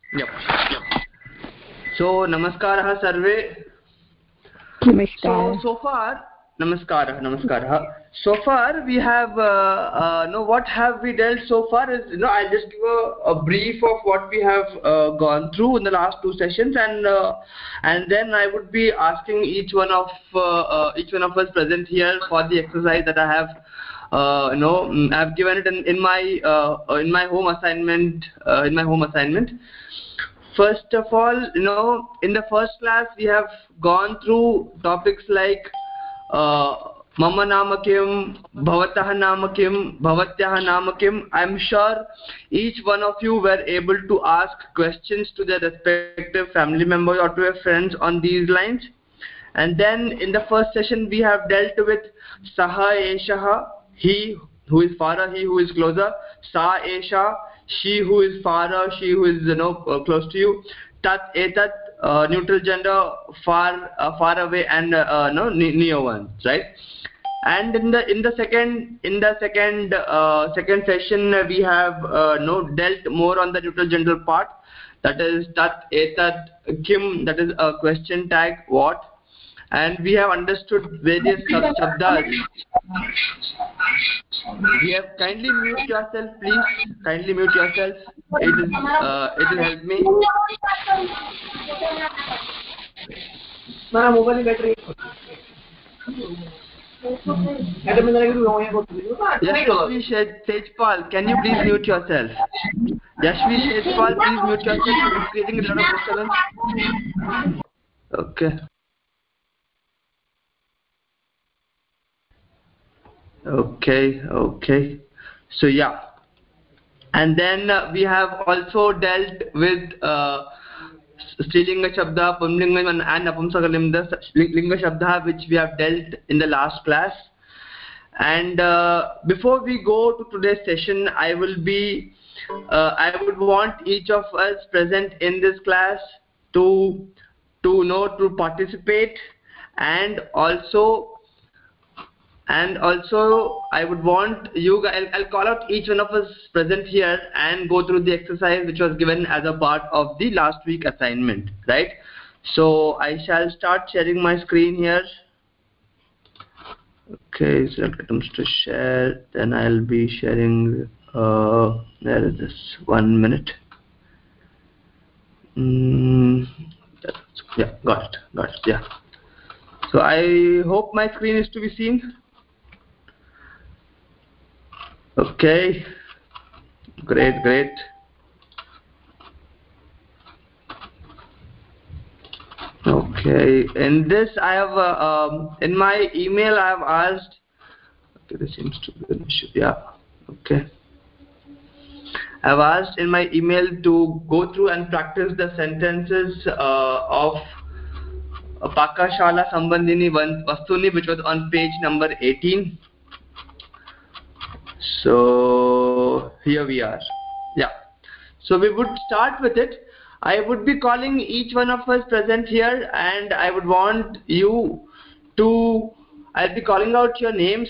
Yep. So namaskaraha sarve. Namaskar. So far, namaskara. So far we have what have we dealt so far is I'll just give a brief of what we have gone through in the last two sessions, and then I would be asking each one of us present here for the exercise that I have I've given it in my home assignment First of all, in the first class we have gone through topics like mama nama kim, bhavatah nama kim, bhavatyah nama kim. I'm sure each one of you were able to ask questions to their respective family members or to their friends on these lines. And then in the first session we have dealt with saha eshaha, he who is far, he who is closer, sa esha, she who is far, she who is close to you, tat etat, neutral gender, far away, and near ones, right? And in the second session we have dealt more on the neutral gender part, that is tat etat kim, that is a question tag what, and we have understood various shabdas. We have kindly mute yourself, please. Kindly mute yourself. It will help me. Yashvi Tejpal, can you please mute yourself? Yashvi Tejpal, please mute yourself. It's creating a lot of disturbance. Okay. Okay. So yeah, and then we have also dealt with Strilinga Shabda, Pumlinga and Napumsakalinga Shabda, which we have dealt in the last class. And before we go to today's session, I would want each of us present in this class to participate, and also I would want you guys, I'll call out each one of us present here and go through the exercise which was given as a part of the last week assignment, right? So I shall start sharing my screen here. Okay, select items to share, then I'll be sharing where is this? 1 minute. Yeah, got it, yeah. So I hope my screen is to be seen. Okay, great. Okay, in this I have in my email I have asked. Okay, this seems to be an issue. Yeah. Okay. I have asked in my email to go through and practice the sentences of Pakashala Sambandhini Vastuni, which was on page number 18. So here we are. Yeah. So we would start with it. I would be calling each one of us present here, and I would want you to, I'll be calling out your names,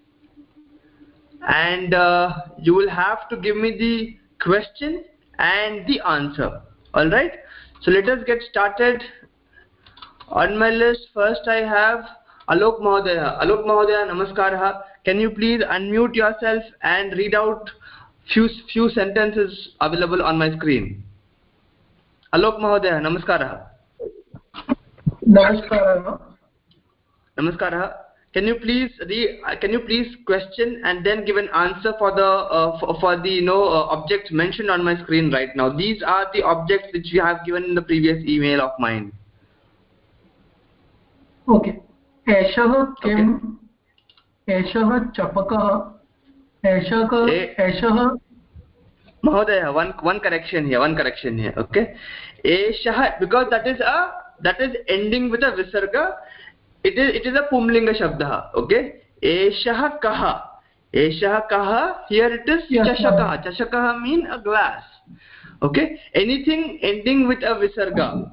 and you will have to give me the question and the answer. Alright? So let us get started. On my list, first I have Alok Mahodaya. Alok Mahodaya, namaskaraha. Can you please unmute yourself and read out few sentences available on my screen? Alok Mahodaya, namaskaraha. Namaskaraha. Can you please question and then give an answer for the objects mentioned on my screen right now? These are the objects which you have given in the previous email of mine. Okay. एषः किम्? एषः चपकः? एषः Mahodaya, one correction here. Okay. Eshaha, because that is ending with a visarga. It is a pumlinga shabda. Okay. Eshaha kaha. Here it is chashakaha. Chashakaha mean a glass. Okay. Anything ending with a visarga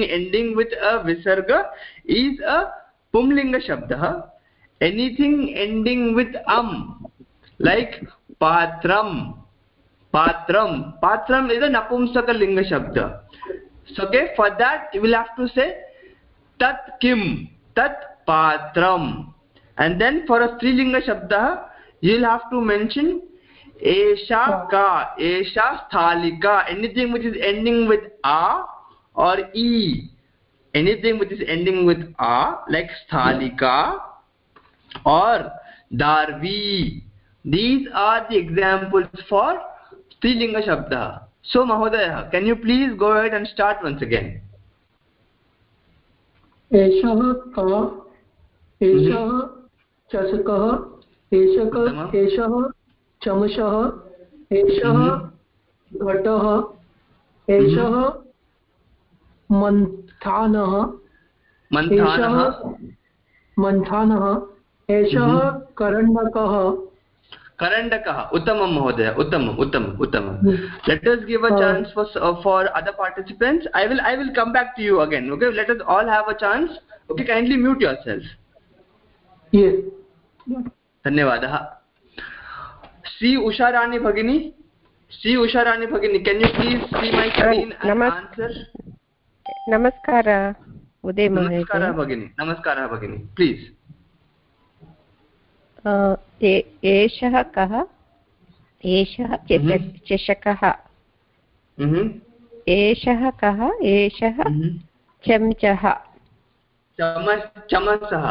is a pumlinga shabda. Anything ending with like patram Patram. Patram is a Napumsaka Linga Shabda. So, okay, for that you will have to say Tat Kim, Tat Patram. And then for a Strilinga Shabda, you will have to mention Esha Ka, Esha Sthalika. Anything which is ending with A or E. Anything which is ending with A, like Sthalika or Darvi. These are the examples for Strilinga Shabda. So, Mahodaya, can you please go ahead and start once again? एषः कः, एषः चषकः, एषः चमसः, एषः घटः, एषः मन्थानः, एषः करण्डकः. Karandakah. Uttamam Mahodaya. Uttamam. Let us give a chance for other participants. I will come back to you again. Okay. Let us all have a chance. Okay. Kindly mute yourself. Yes. Dhanyavadah. Sri Usha Rani Bhagini. Can you please see my screen and answer? Namaskara. Uday Maheshwari. Namaskara Bhagini. Please. एषः कः, एषः चषकः, एषः कः, एषः चमचः, चमसः,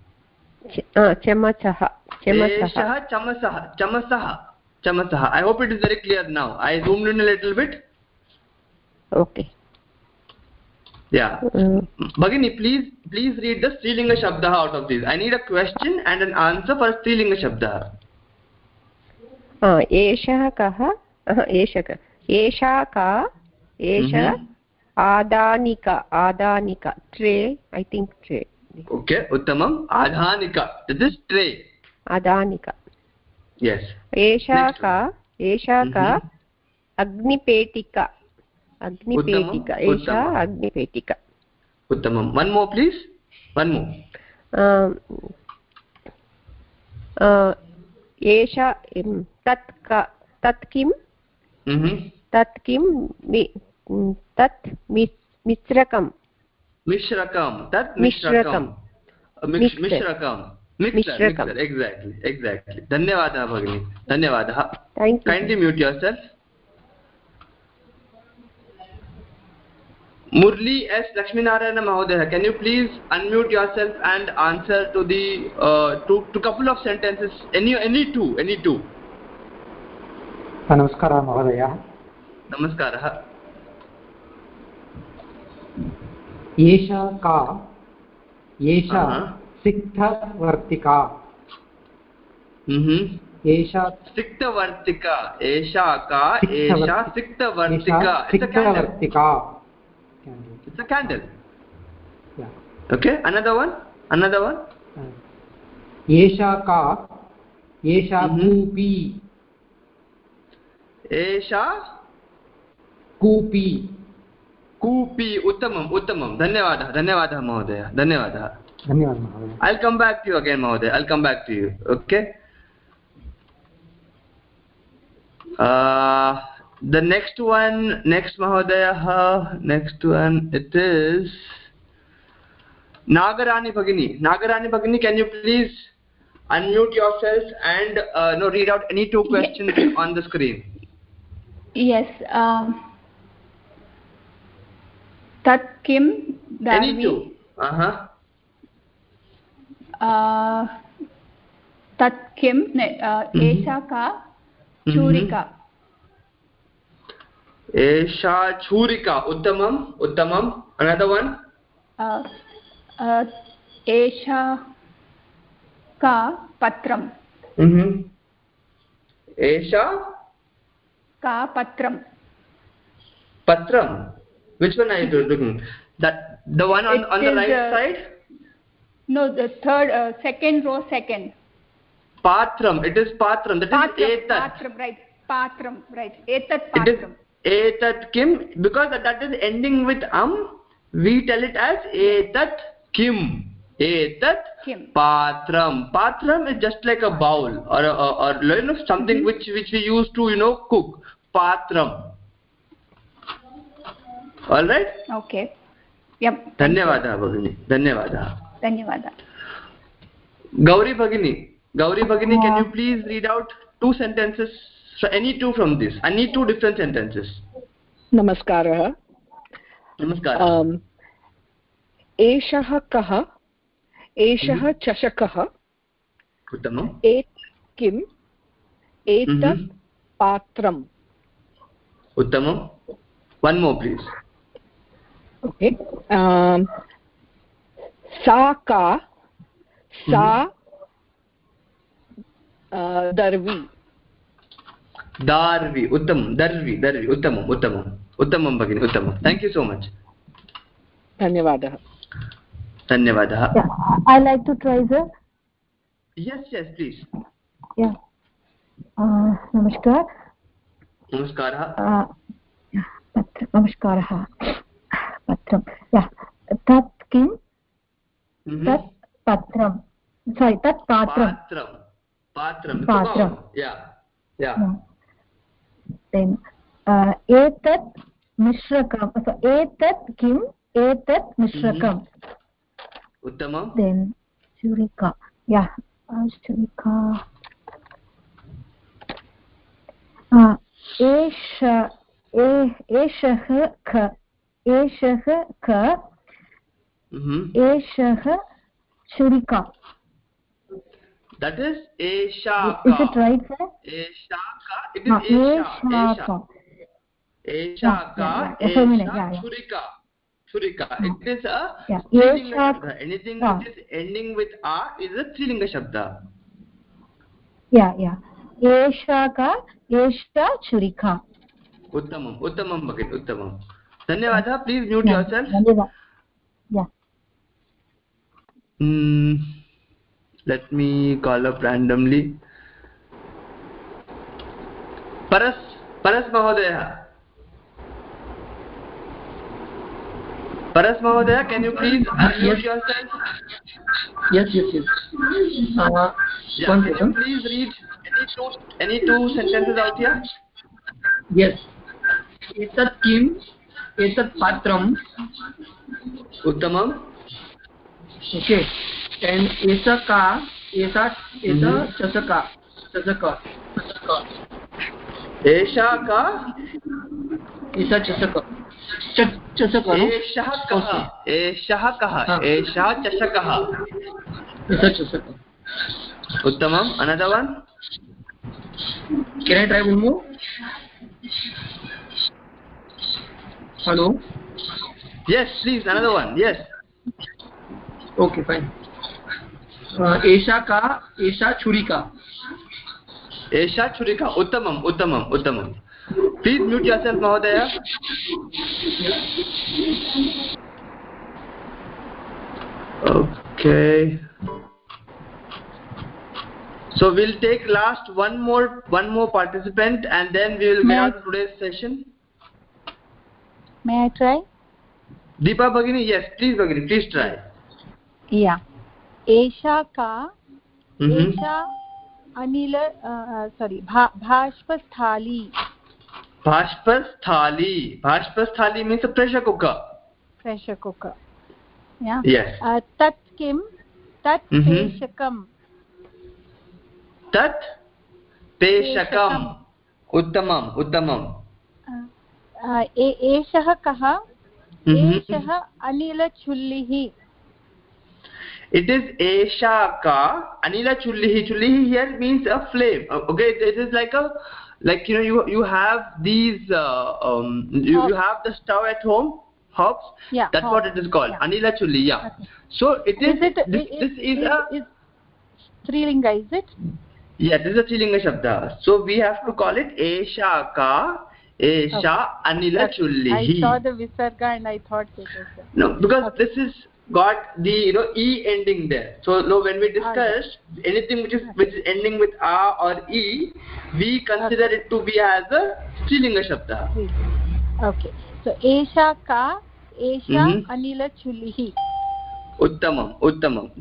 चमसः. I hope it is very clear now. I zoomed in a little bit. Okay. Yeah. Bhagini, please read the Strilinga Shabda out of these. I need a question and an answer for Strilinga Shabda. एषः कः, एषा का, एषः आदानिका, tray, I think tray. Okay, Uttamam. Adhanika, that is tray. Adhanika. Yes. एषा का अग्निपेटिका, एषा अग्निपेटिका. Uttamam. One more please. एषा तत् किं, तत् मिश्रकं. Mixer. Exactly. Dhanyavadah Bhagini. Dhanyavadah. Thank you. Kindly mute yourself. Murli S. Lakshminarayana Mahodaya, can you please unmute yourself and answer to the to couple of sentences? Any two. Namaskara Mahodaya. Namaskara. Esha ka, esha Sikthavartika. Esha Sikthavartika. Esha ka, esha Sikthavartika. It's a candle. Yeah. Okay. Another one. Esha ka, esha Kupi. Esha Kupi. Uttamam. Dhanyavadah Mahodaya. Dhanyavadah. I'll come back to you again, Mahodaya. Okay. The next Mahodaya, it is Nagarani Bhagini, can you please unmute yourself and read out any two questions on the screen? Yes. Tat kim Darvi. Any two. Tat kim Esha ka Churika. Esha Churika. Uttamam. Another one. Esha ka Patram. Esha ka Patram. Patram. Which one are you looking? That the one on the right side? No, the third, second row, second. Patram. It is Patram. That is Etat. Patram, right. Patram, right. Etat Patram. Etat Kim. Because that is ending with we tell it as Etat Kim. Etat Patram. Patram is just like a bowl or something which we use to cook. patram. All right? Okay. Yep. Dhanyavadah Bhagini. Dhanyavadah. Dhanyavadah. Gauri Bhagini, can you please read out 2 sentences? So any 2 from this. I need 2 different sentences. Namaskarah. Namaskar. एषः कः एषः चषकः उत्तमम् किम् एतत् पात्रम् उत्तमम् one more please okay सा का सा दर्वी darvi उत्तमं darvi उत्तमं भगिनी उत्तमं thank you so much धन्यवादः I like to try, sir. yes please Yeah. Namaskar. Namaskar. Namaskar. Patram. Yeah. Tat kim? Tat patram. Sorry, tat patram. Patram. Yeah. Then etat mishrakam. So etat kim? Etat mishrakam. Uttamam. Then shurika. Yeah. Shurika. एषः क एषः छुरिका. That is esha Is it right, sir? Esha ka. It is esha. Esha ka. Shurika. It is a strilinga shabda. Anything which is ending with a is a strilinga shabda. Yeah. एषा का एषा छुरिका. उत्तमं भगिनी उत्तमं धन्यवादः. Please mute yourself. Yeah. Let me call up randomly. Paras Mahodaya, can you please unmute yourself? Yes. Can you please read any two sentences out here? Yes. Etat kim, etat patram. Uttamam. Okay. And esa ka, esa chasaka. Esha ka. Esa chasaka. Chasaka, no? Esha kaha. Esha chashakaha. Esa chasaka. Uttamam. Another one. Can I try one more? Hello? Yes, please, another one. Yes. Okay, fine. Esha ka, esha churika. Esha churika. Uttamam. Please mute yourself, Mahodaya. Okay. So we'll take last one more participant and then we will get out of today's session. May I try? Deepa Bhagini, yes, please Bhagini, please try. Yeah. Esha ka, esha anila, bhashpasthali. Bhashpasthali means a pressure cooker. Yeah. Yes. Tat kim, tat peshakam. Tat peshakam. Uttamam. एषः कः एषः अनिलचुल्लिः. It is esha ka anila chullihi. Chullihi here means a flame. Okay, it is like you have these you have the stove at home, hobs. Yeah, that's what it is called. Yeah. Anila chulli. Yeah. Okay. So it is. This is Strilinga, is it? Yeah, this is a Strilinga shabda. So we have to call it esha ka. Esha anila chullihi. I saw the visarga and I thought it was no, because this is got the e ending there. So when we discuss anything which is ending with a or e, we consider it to be as a Strilinga shabda. Okay. So esha ka esha anila chullihi. Uttamam.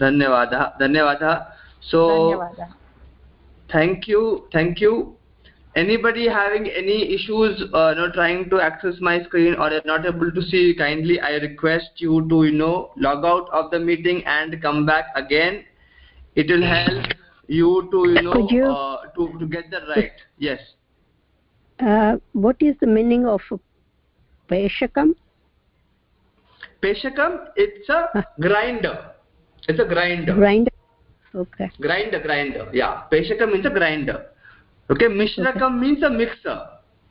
Dhanyavadah. So thank you. anybody having any issues trying to access my screen or are not able to see, kindly I request you to log out of the meeting and come back again. It will help you to to get the right. Yes. What is the meaning of peshakam? Peshakam, it's a grinder. It's a grinder. Grinder. Okay. Grinder. Yeah. Peshakam means a grinder. Okay. Mishrakam means a mixer.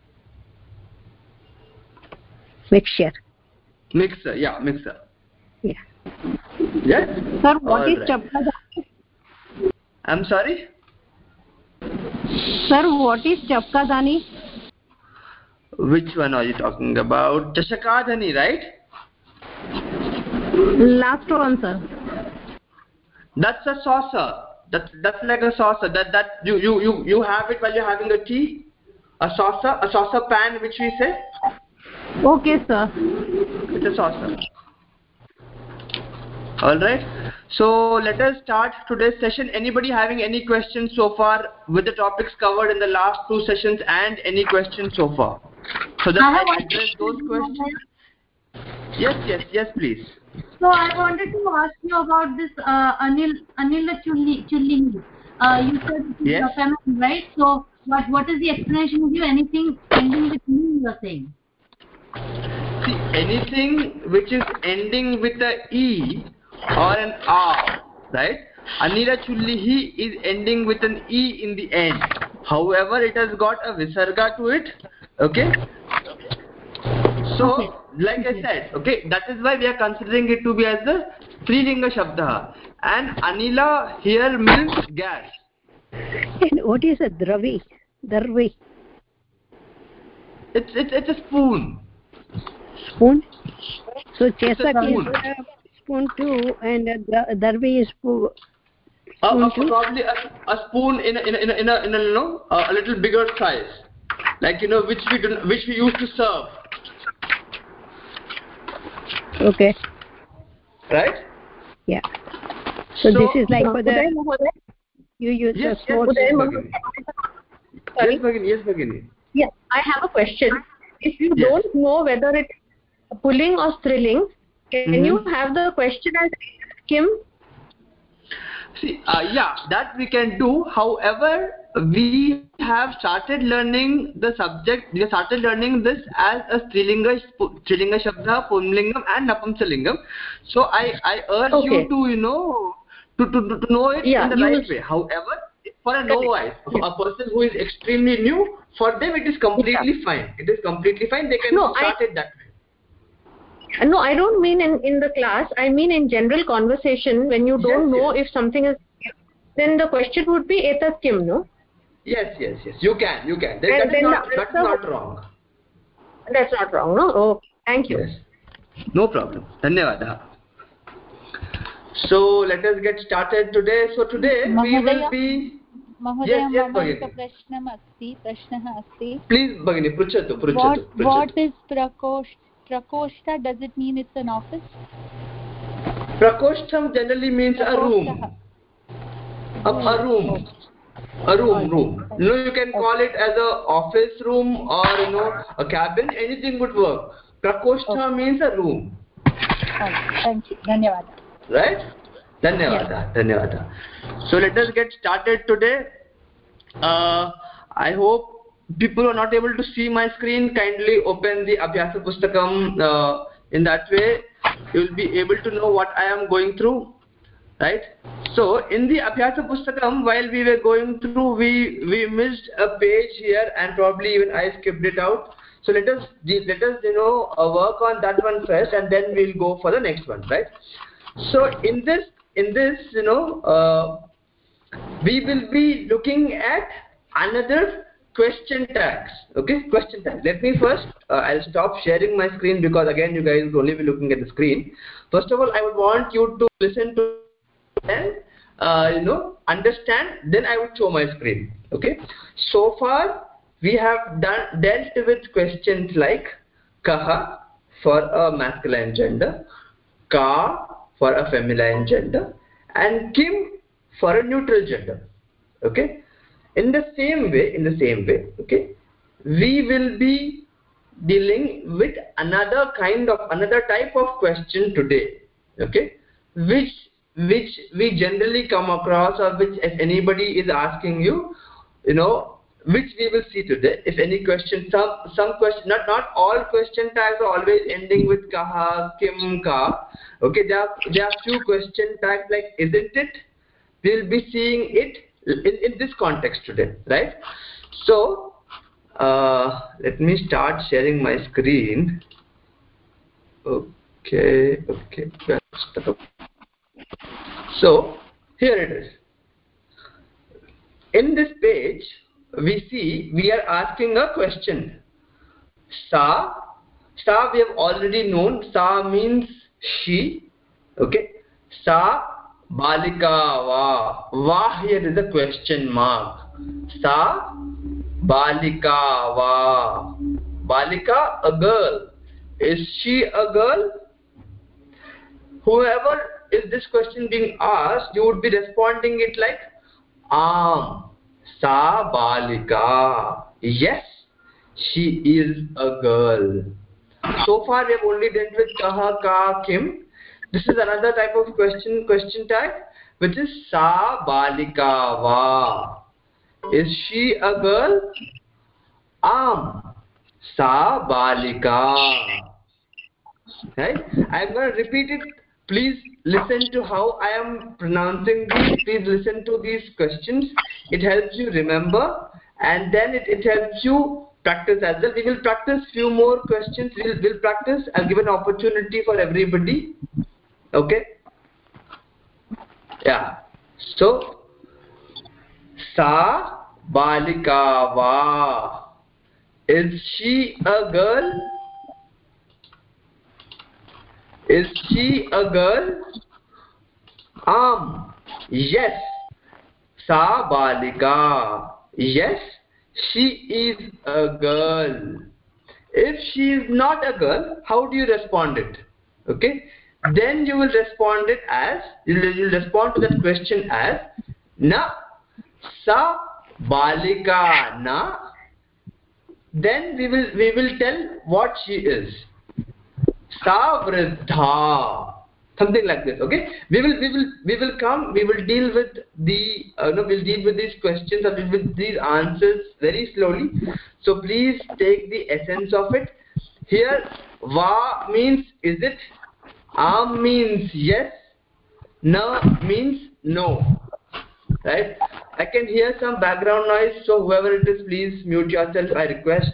Mixer. Yeah. Mixer. Yeah. Yes. Sir, what is chapkadani? I'm sorry. Sir, what is chapkadani? Which one are you talking about? Chashakadhani, right? Last one, sir. That's a saucer. That's like a saucer. That you have it while you're having a tea. A saucer pan, which we say. Okay, sir. It's a saucer. All right. So let us start today's session. Anybody having any questions so far with the topics covered in the last 2 sessions, and any questions so far? So that I address those questions. Yes, please. So I wanted to ask you about this Anila Chulli. You said yes. Feminine, right? So what is the explanation of you? Anything ending with me, you are saying? See, anything which is ending with a E or an R, right? Anila Chullihi is ending with an E in the end. However, it has got a visarga to it. Okay? So, like I said, okay, that is why we are considering it to be as the Strilinga Shabda. And Anila here means gas. And what is a Darvi? It's a spoon. Spoon? So Chesak is a spoon too, and Darvi is spoon too? Probably a spoon in a little bigger size, like which we used to serve. Okay. Right? Yeah. So this is like for the you use yes, a small. Sorry. Yes, Bhagini. Yeah, I have a question. If you don't know whether it's pulling or striling, can you have the question as Kim? See, yeah, that we can do. However, we have started learning the subject. We have started learning this as a Strilinga Shabda, Pumlingam, and Napumsalingam. So I urge you to to know it in the right way. However, for a novice, a person who is extremely new, for them it is completely fine. It is completely fine. They can start it that way. No, I don't mean in the class. I mean in general conversation, when you don't know if something is, then the question would be etat kim, no? Yes. You can. That's not wrong. That's not wrong, no? Oh, thank you. Yes. No problem. Dhanyavada. So let us get started today. So today we will be. Mahodaya, yes, mama eka prashnah asti. Please, Bhagini, pruchatu. What is prakoshta? Does it mean it's an office? Prakoshtham generally means a room. A room. A room. You can call it as a office room or a cabin. Anything would work. Prakoshta means a room. Thank you. Dhanyavada. Right? Dhanyavada. So let us get started today. I hope people are not able to see my screen. Kindly open the Abhyasa Pustakam. In that way, you will be able to know what I am going through. Right? So in the Abhyasa Pustakam, while we were going through, we missed a page here, and probably even I skipped it out. So let us work on that one first, and then we'll go for the next one, right? So in this we will be looking at another question tags. Okay, question tags. Let me first I'll stop sharing my screen, because again you guys will only be looking at the screen. First of all, I would want you to listen to and understand, then I would show my screen. Okay, so far we have dealt with questions like kaha for a masculine gender, ka for a feminine gender, and kim for a neutral gender. Okay, In the same way, okay, we will be dealing with another type of question today, okay, which we generally come across, or which if anybody is asking you, which we will see today. If any question, some question, not all question tags are always ending with kaha, kim, ka. Okay, there are few question tags like isn't it. We will be seeing it in this context today, right? So let me start sharing my screen. Okay. So here it is. In this page, we are asking a question. Sa we have already known. Sa means she. Okay. Sa balika va here is a question mark. Sa balika va. Balika, a girl. Is she a girl? Whoever is this question being asked, you would be responding it like sa balika. Yes, she is a girl. So far we have only dealt with kaha, ka, kim. This is another type of question tag, which is sa balika va. Is she a girl? Sa balika. Right? I am going to repeat it. Please listen to how I am pronouncing these. Please listen to these questions. It helps you remember, and then it helps you practice as well. We will practice few more questions. We'll practice. I'll give an opportunity for everybody. Okay? Yeah. So, sa balika va. Is she a girl? Is she a girl? Yes. Sa balika. Yes, she is a girl. If she is not a girl, how do you respond it? Okay. Then you will respond it as, you'll respond to that question as na sa balika na. Then we will tell what she is. Sa vridha, something like this. Okay, we will deal with we'll deal with these questions or with these answers very slowly. So please take the essence of it. Here, va means is it, means yes, na means no. Right? I can hear some background noise, so whoever it is, please mute yourself, I request.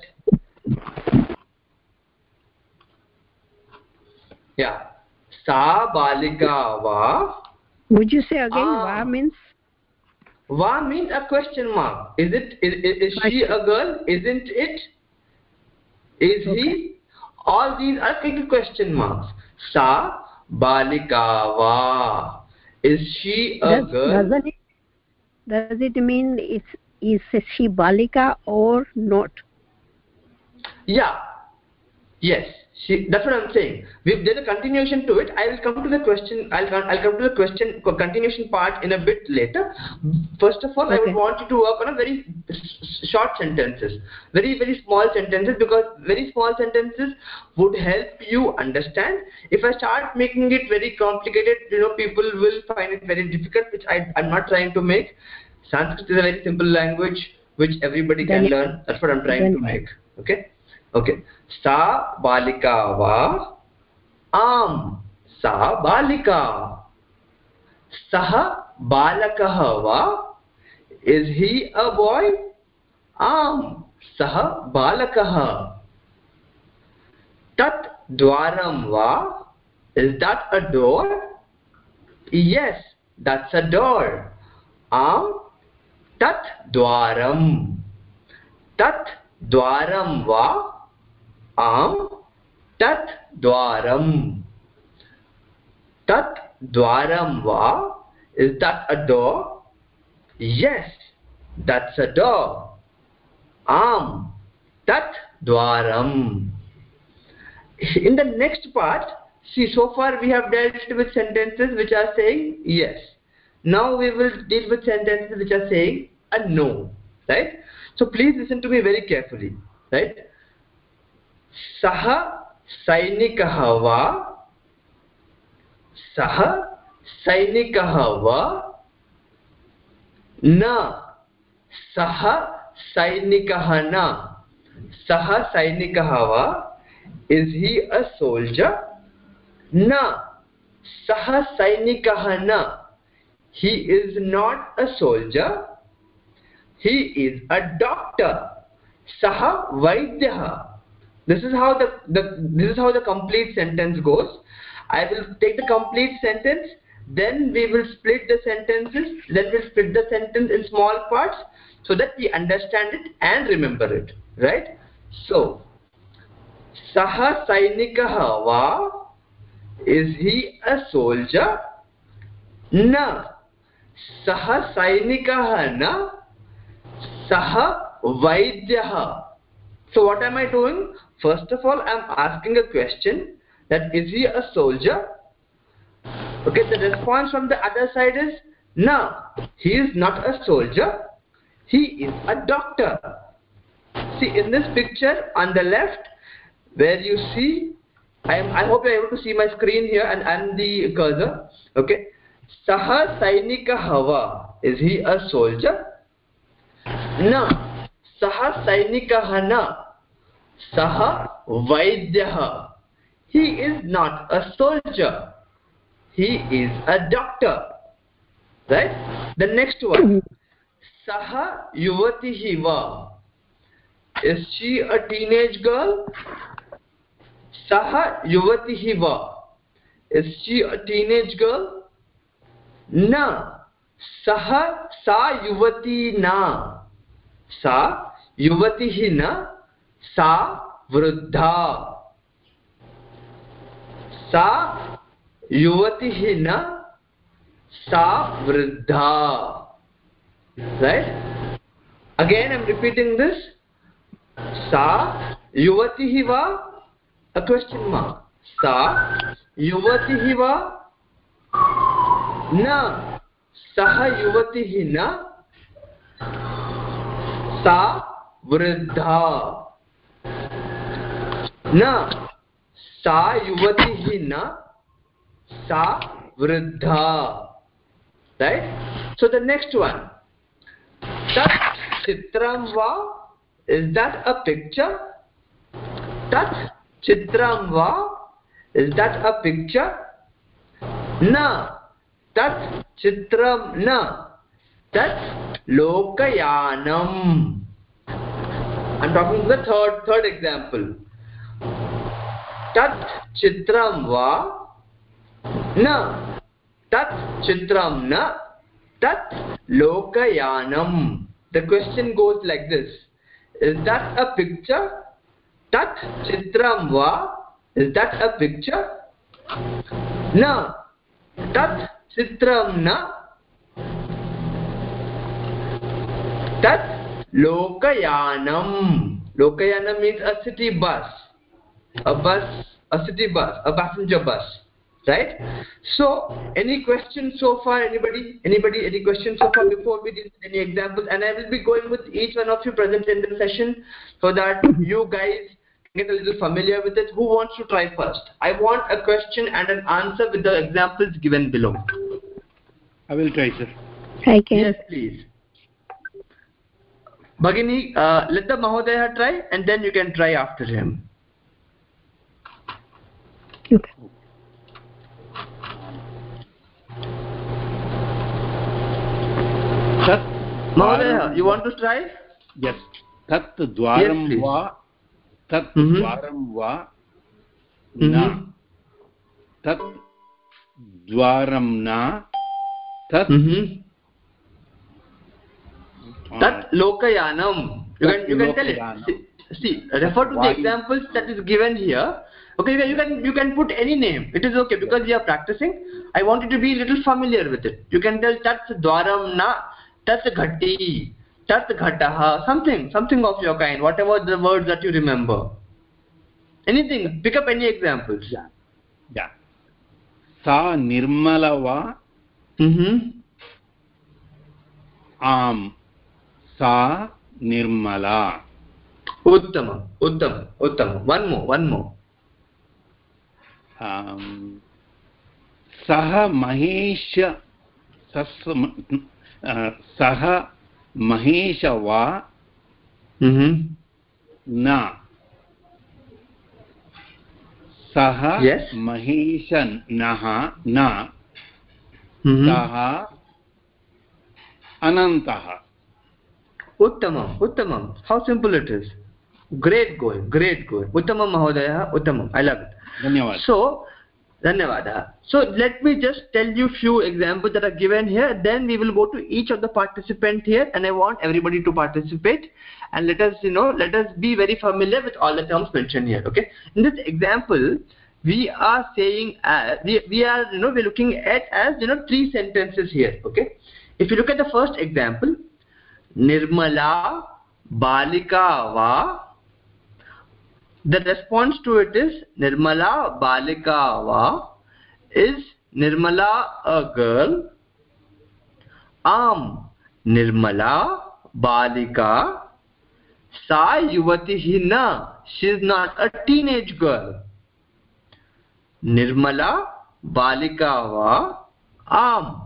Yeah. Sa balika va. Would you say again? Va means? Va means a question mark. Is she a girl? Isn't it? Is he? All these are question marks. Sa balika va. Is she a girl? Does it mean is she balika or not? Yeah. Yes. That's what I'm saying. There's a continuation to it. I will come to the question. I'll come to the question continuation part in a bit later. First of all, okay. I would want you to work on a very short sentences, very very small sentences, because very small sentences would help you understand. If I start making it very complicated, people will find it very difficult, which I'm not trying to make. Sanskrit is a very simple language which everybody can learn. That's what I'm trying to make. Okay. Okay. Sa balika va. Sa balika. Saha balakah va. Is he a boy? Saha balakah. Tat dwaram va. Is that a door? Yes, that's a door. Tat dwaram. Tat dwaram va. Tat dwaram. Tat dwaram va. Is that a door? Yes, that's a door. Tat dwaram. In the next part, see, so far we have dealt with sentences which are saying yes. Now we will deal with sentences which are saying a no. right? So please listen to me very carefully, right? Saha Sainikah va, Saha Sainikah va, na Saha Sainikah na, Saha Sainikah va, is he a soldier? Na Saha Sainikah na, he is not a soldier, he is a doctor. Saha Vaidyaha. This is how the complete sentence goes. I will take the complete sentence, then we will split the sentences, then we'll split the sentence in small parts so that we understand it and remember it, right? So, Saha Sainikah va, is he a soldier? Na. Saha Sainikah na, Saha Vaidyaha. So what am I doing? First of all, I am asking a question, that is he a soldier? Okay, the response from the other side is, no, he is not a soldier, he is a doctor. See, in this picture on the left, where you see, I hope you are able to see my screen here and the cursor. Okay, Saha Sainikah va, is he a soldier? No. Saha Sainikah na, Saha Vaidyaha. He is not a soldier, he is a doctor, right? The next one, Saha Yuvatihi va, is she a teenage girl? Saha Yuvatihi va, is she a teenage girl? Na. Saha Sa Yuvati na, Sa Yuvatihi na, Sa Vruddha. Sa Yuvatihi na, Sa Vruddha. Right? Again I am repeating this. Sa Yuvatihi va, a question mark. Sa Yuvatihi va, na. Saha Yuvatihi na, Sa Vruddha. Na. Sa Yuvatihi na, Sa Vruddha. Right? So the next one, Tat Chitram va, is that a picture? Tat Chitram va, is that a picture? Na. Tat Chitram na, Tat Lokayanam. I'm talking to the third example. Tat Chitram va, na. Tat Chitram na, Tat Lokayanam. The question goes like this. Is that a picture? Tat Chitram va, is that a picture? Na. Tat Chitram na, Tat Lokayanam. Lokayanam means a city bus. A city bus, a passenger bus. Right? So, any questions so far? Anybody? Any questions so far before we did any examples? And I will be going with each one of you present in the session so that you guys get a little familiar with it. Who wants to try first? I want a question and an answer with the examples given below. I will try, sir. I can. Yes, please. Bhagini, let the Mahodaya try and then you can try after him. Okay. Tat Mahodaya, you want to try? Yes. Tat dwaram Yes, va, Tat dwaram va, na. Tat dwaram na, Tat Tat Lokayanam. You can tell it. See, refer to the examples that is given here. Okay, you can put any name. It is okay because you are practicing. I want you to be a little familiar with it. You can tell Tat Dwaram na, Tat Ghati, Tat Ghataha, something of your kind. Whatever the words that you remember. Anything. Pick up any examples. Yeah. Sa Nirmala va. Sa nirmala. Uttamam, uttamam, uttamam. One more. Saha Mahesha va na. Saha yes. Mahesha na. Saha Anantaha. Uttamam. How simple it is. Great going. Uttamam Mahodaya, Uttamam. I love it. Dhanyawad. So, Dhanyawada. So, let me just tell you few examples that are given here. Then we will go to each of the participant here, and I want everybody to participate. And let us be very familiar with all the terms mentioned here. Okay. In this example, we are saying we're looking at as three sentences here. Okay. If you look at the first example, Nirmala Balika va. The response to it is Nirmala Balika va. Is Nirmala a girl? Nirmala Balika Sa Yuvati na. She is not a teenage girl. Nirmala Balika va.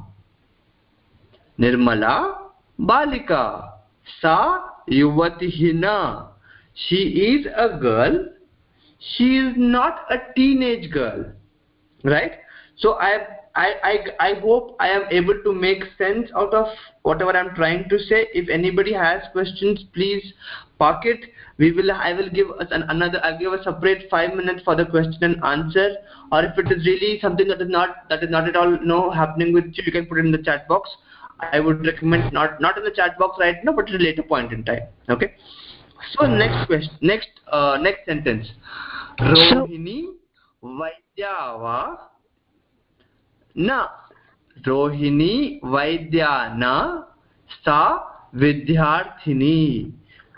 Nirmala Balika Sa Yuvati na. She is a girl. She is not a teenage girl. Right? So I hope I am able to make sense out of whatever I'm trying to say. If anybody has questions, please park it. I will give us I'll give a separate 5 minutes for the question and answer. Or if it is really something that is not at all happening with you, you can put it in the chat box. I would recommend not in the chat box right now, but at a later point in time. Okay. So next sentence. Rohini Vaidya va na. Rohini Vaidya na sa Vidyarthini.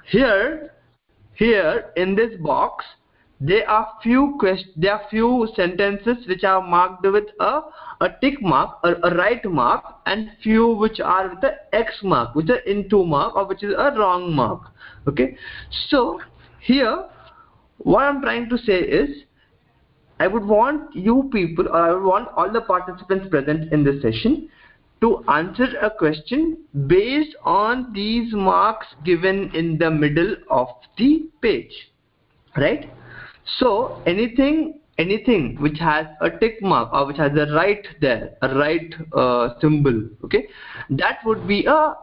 Here in this box there are few sentences which are marked with a tick mark or a right mark, and few which are with the X mark, which is an into mark, or which is a wrong mark. Okay, so here what I'm trying to say is I would want you people, or I would want all the participants present in this session to answer a question based on these marks given in the middle of the page, right? So anything which has a tick mark or which has a right there, a right symbol, okay, that would be a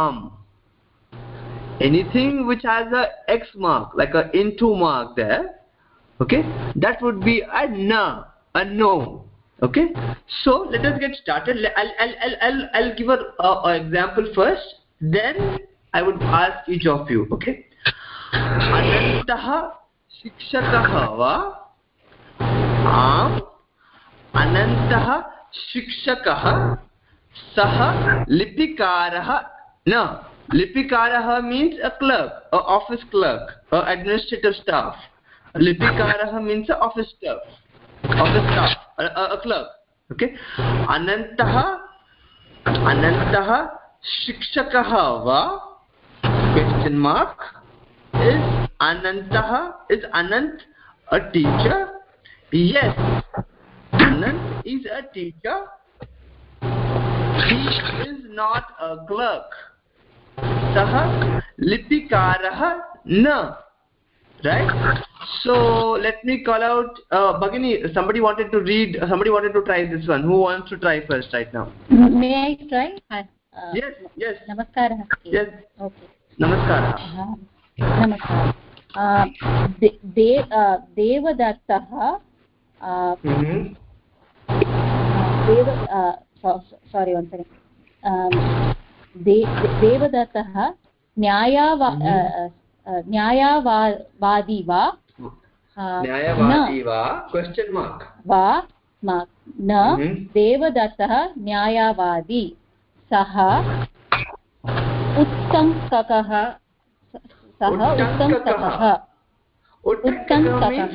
anything which has a X mark, like a into mark there, okay, that would be a no. Okay, so let us get started. I'll give an example first, then I would ask each of you. Okay, Anantaha Shikshakah va. Anantaha Shikshakah Saha Lipikarah na. Lipikarah means a clerk, a office clerk, a administrative staff. Lipikarah means a office staff, a clerk. Okay. Anantaha Shikshakah va. Question mark. Is Anant a teacher? Yes, Anant is a teacher. He is not a clerk. Saha Lipikarah na. Right? So let me call out Bhagini. Somebody wanted to try this one. Who wants to try first right now? May I try? Yes. Namaskar. Yes. Okay. Namaskar. Namaskar. Devadattah. Sorry, one second. Devadattah न्यायवादी वा question mark वा न देवदत्तः न्यायवादी सः उत्तङ्ककः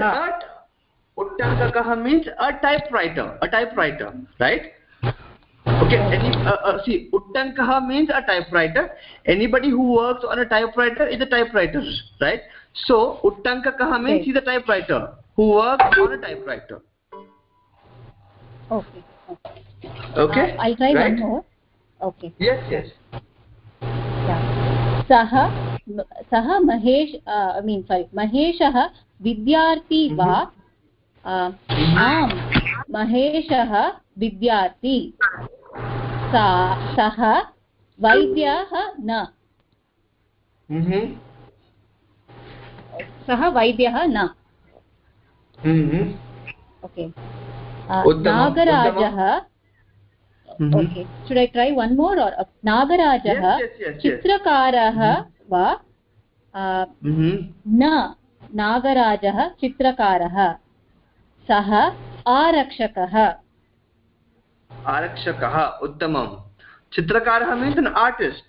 Uttamkakah means a typewriter, right? Okay, see, Uttankah means a typewriter. Anybody who works on a typewriter is a typewriter, right? So Uttankah means he's a typewriter who works on a typewriter. Okay. Okay. I'll try right? one more. Okay. Yes. Yeah. Saha Maheshah vidyarthi va Maheshah vidyarthi सः वैद्यः न सः वैद्यः न okay नागराजः okay should I try one more or नागराजः चित्रकारः वा न नागराजः चित्रकारः सः आरक्षकः आरक्षकः उत्तमं चित्रकारः means an artist.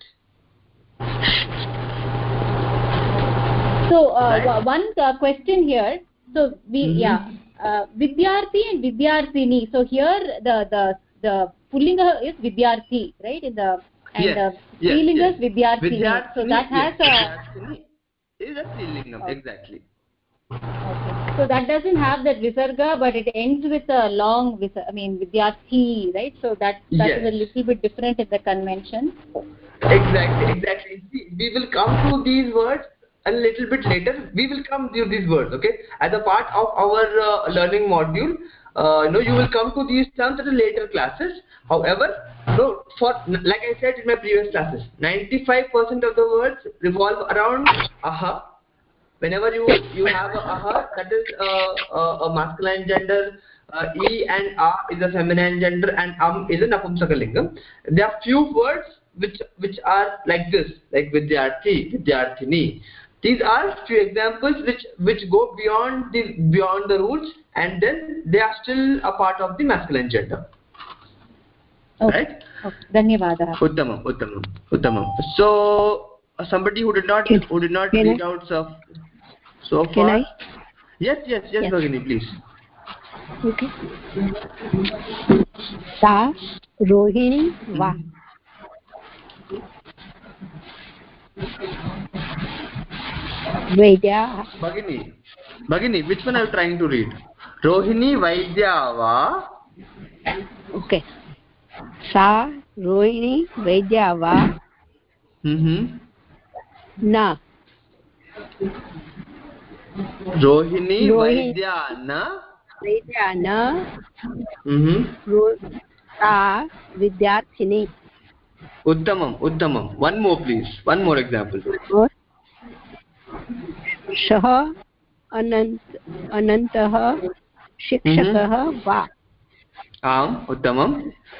So one question here, so we vidyarthi and vidyarthini, so here the pullinga is vidyarthi, right, in the and strilinga is vidyarthini, so that has vidyarthini is a strilingam. Exactly. Okay, so that doesn't have that visarga, but it ends with a long vidyarthi, right? So that is a little bit different in the convention. Exactly. See, we will come to these words a little bit later. We will come to these words, okay, as a part of our learning module. You will come to these terms at the later classes. However, for like I said in my previous classes, 95% of the words revolve around aha. Whenever you have a aha, that is a masculine gender, e and a is a feminine gender, and is a napumsakalingam. There are few words which are like this, like vidyarthi, vidyarthini. These are few examples which go beyond the rules, and then they are still a part of the masculine gender. Okay. Right? Okay. Dhanyavadah. Uttamam. So somebody who did not read out so far. Can I? Yes, Bhagini, please. Okay. Sa Rohini va. Vaidya. Bhagini, which one are you trying to read? Rohini Vaidya va. Okay. Sa Rohini Vaidya va. Na. Rohini Vaidya na. Sa Vidyarthini. Uttamam. One more, please. One more example. Shah Anantah Shikshakah va. Uttamam.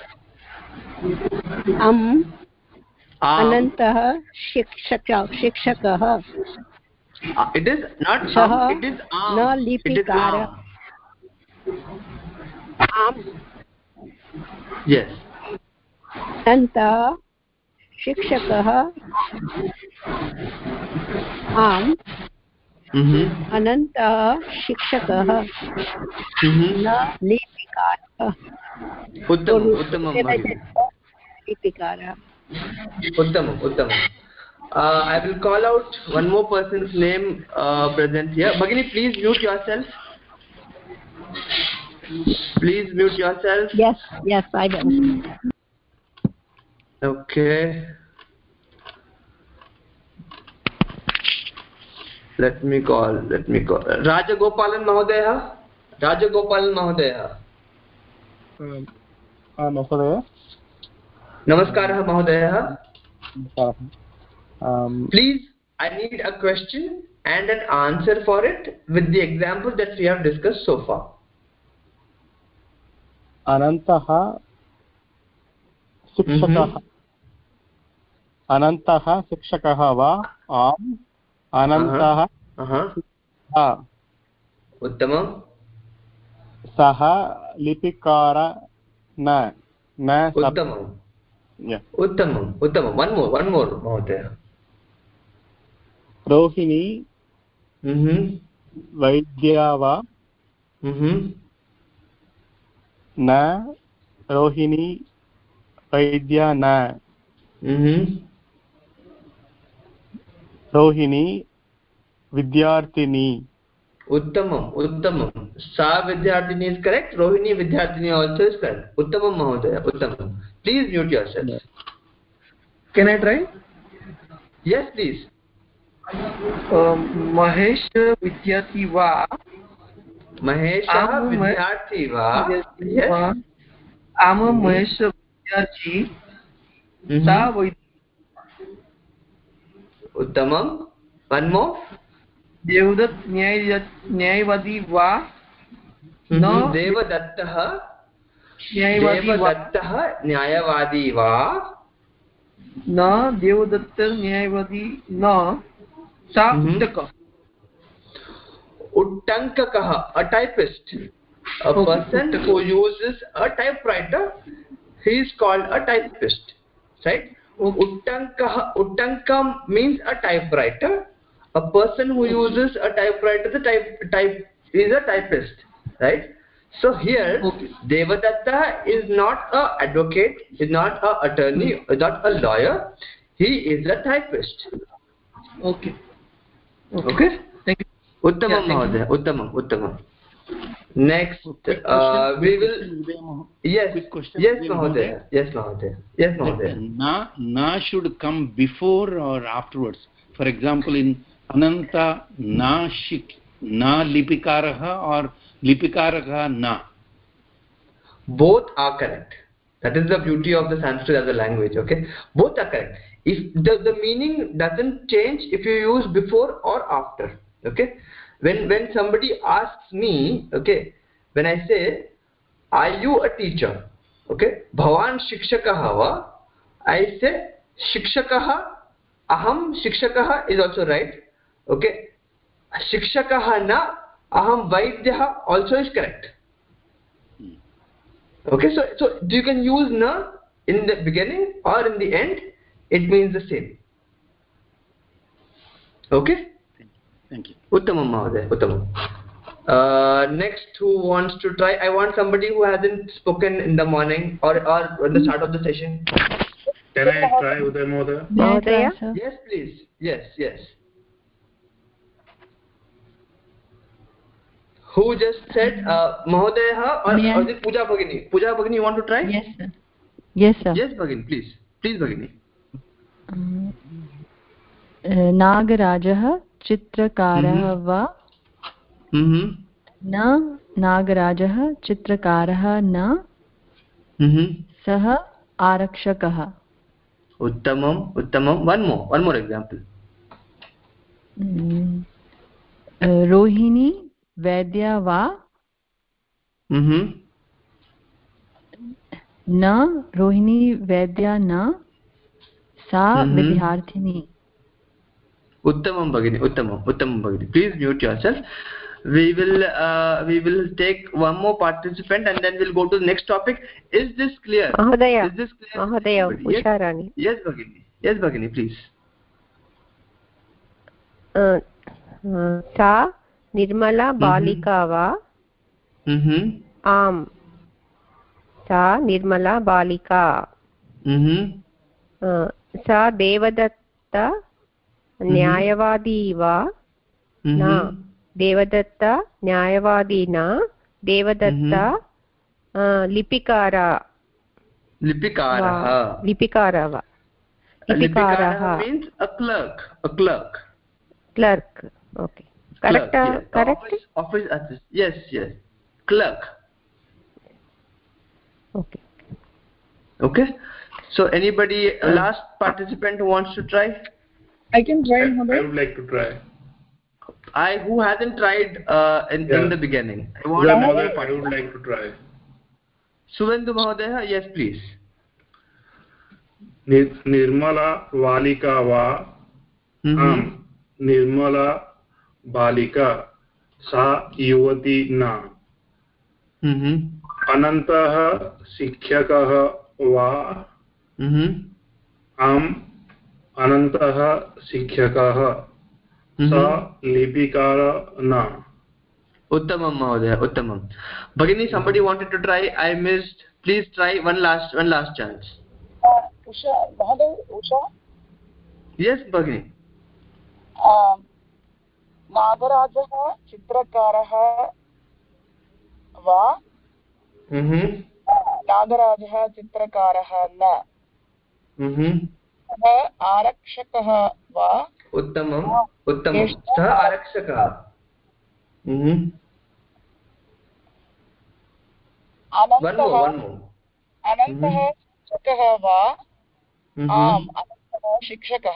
Anantah Shikshakah. It is not it is No lipikara. Yes. Anantah Shikshakah Anantah Shikshakah na lipikara. Uttamam Lipikara. Uttamam. I will call out one more person's name present here. Bhagini, please mute yourself. Yes, I will. Okay. Let me call. Rajagopalan Mahodaya. Mahodaya. Namaskaraha Mahodaya. Please, I need a question and an answer for it with the example that we have discussed so far. Anantah Shikshakah. Anantah Shikshakah va. Anantah. Uttamam. Saha lipikara na. Uttamam. Yeah. Uttamam. One more, Mahodaya. Rohini Vaidya va. Na Rohini वैद्या न रोहिणी विद्यार्थिनी उत्तमं सा विद्यार्थिनी is correct. Rohini vidyarthini also is correct. Uttamam Mahodaya, uttamam. Please mute yourself. Can I try? Yes, please. Mahesh vidyarthi va. Maheshah vidyarthi va. Yes. Am Mahesh vidyarthi. Sa vaidya. Uttamam. One more. Devdutt न्यायवादी वा न देवदत्तः न्यायवादी वा न देवदत्त न्यायवादी न सा उत्तङ्ककः a typist, a person who uses a typewriter, he is called a typist, right? Uttankam means a typewriter. A person who uses a typewriter, the type is a typist, right? So here Devadatta is not a advocate, is not a attorney, is not a lawyer. He is a typist. Okay. Thank you. Uttamam Mahodaya. Uttamam. Next, we will. Yes, Mahodaya. Yes, Mahodaya. Na should come before or afterwards. For example, in Ananta na lipikaraha or lipikaraha na. Both are correct. That is the beauty of the Sanskrit as a language. Okay, both are correct. If the meaning doesn't change if you use before or after. Okay, when somebody asks me, okay, when I say, are you a teacher? Okay, Bhavan Shikshakaha va, I say Shikshakaha, Aham Shikshakaha is also right. Okay, Shikshakaha na, Aham Vaidyaha also is correct. Okay, so you can use na in the beginning or in the end, it means the same. Okay? Thank you. Uttamam Mahodaya, Uttamam. Next, who wants to try? I want somebody who hasn't spoken in the morning or at the start of the session. Can I try, Uday Mahodaya? Yes, please. Yes. Who just said Mahodaya or is it Pooja Bhagini? Pooja Bhagini, you want to try? Yes, sir. Yes, Bhagini, please. Please, Bhagini. नागराजः चित्रकारः वा न नागराजः चित्रकारः न सः आरक्षकः. उत्तमं. One more example. Rohini वैद्या वा न रोहिणी वैद्या न सा विद्यार्थिनी. Uttamam Bhagini. Please mute yourself. We will take one more participant and then we'll go to the next topic. Is this clear? Mahodaya, Usharani. Yes, Bhagini, please. Sa Nirmala Balika va? Am. Sa Nirmala Balika. Sa Devadatta न्यायवादी वा न देवदत्त न्यायवादी न Devdutt लिपिकारः means a clerk. Okay, correct. Office assistant. Yes, clerk. Okay, so anybody last participant who wants to try? I can try. I would like to try. Who hasn't tried in the beginning? I would like to try. Suvendu Mahodaya, yes, please. Nirmala Valika va am Nirmala Balika sa yuvati na Anantah Shikshakah va am Anantah Shikshakah sa lipikara na. Uttamam Mahodaya, Uttamam. Bhagini, somebody wanted to try. I missed. Please try one last chance. Usha महोदय Usha yes Bhagini नागराजः चित्रकारः वा नागराजः चित्रकारः न सः आरक्षकः वा उत्तमम् उत्तमं सः आरक्षकः अनन्तः शिक्षकः वा आम् अनन्तः शिक्षकः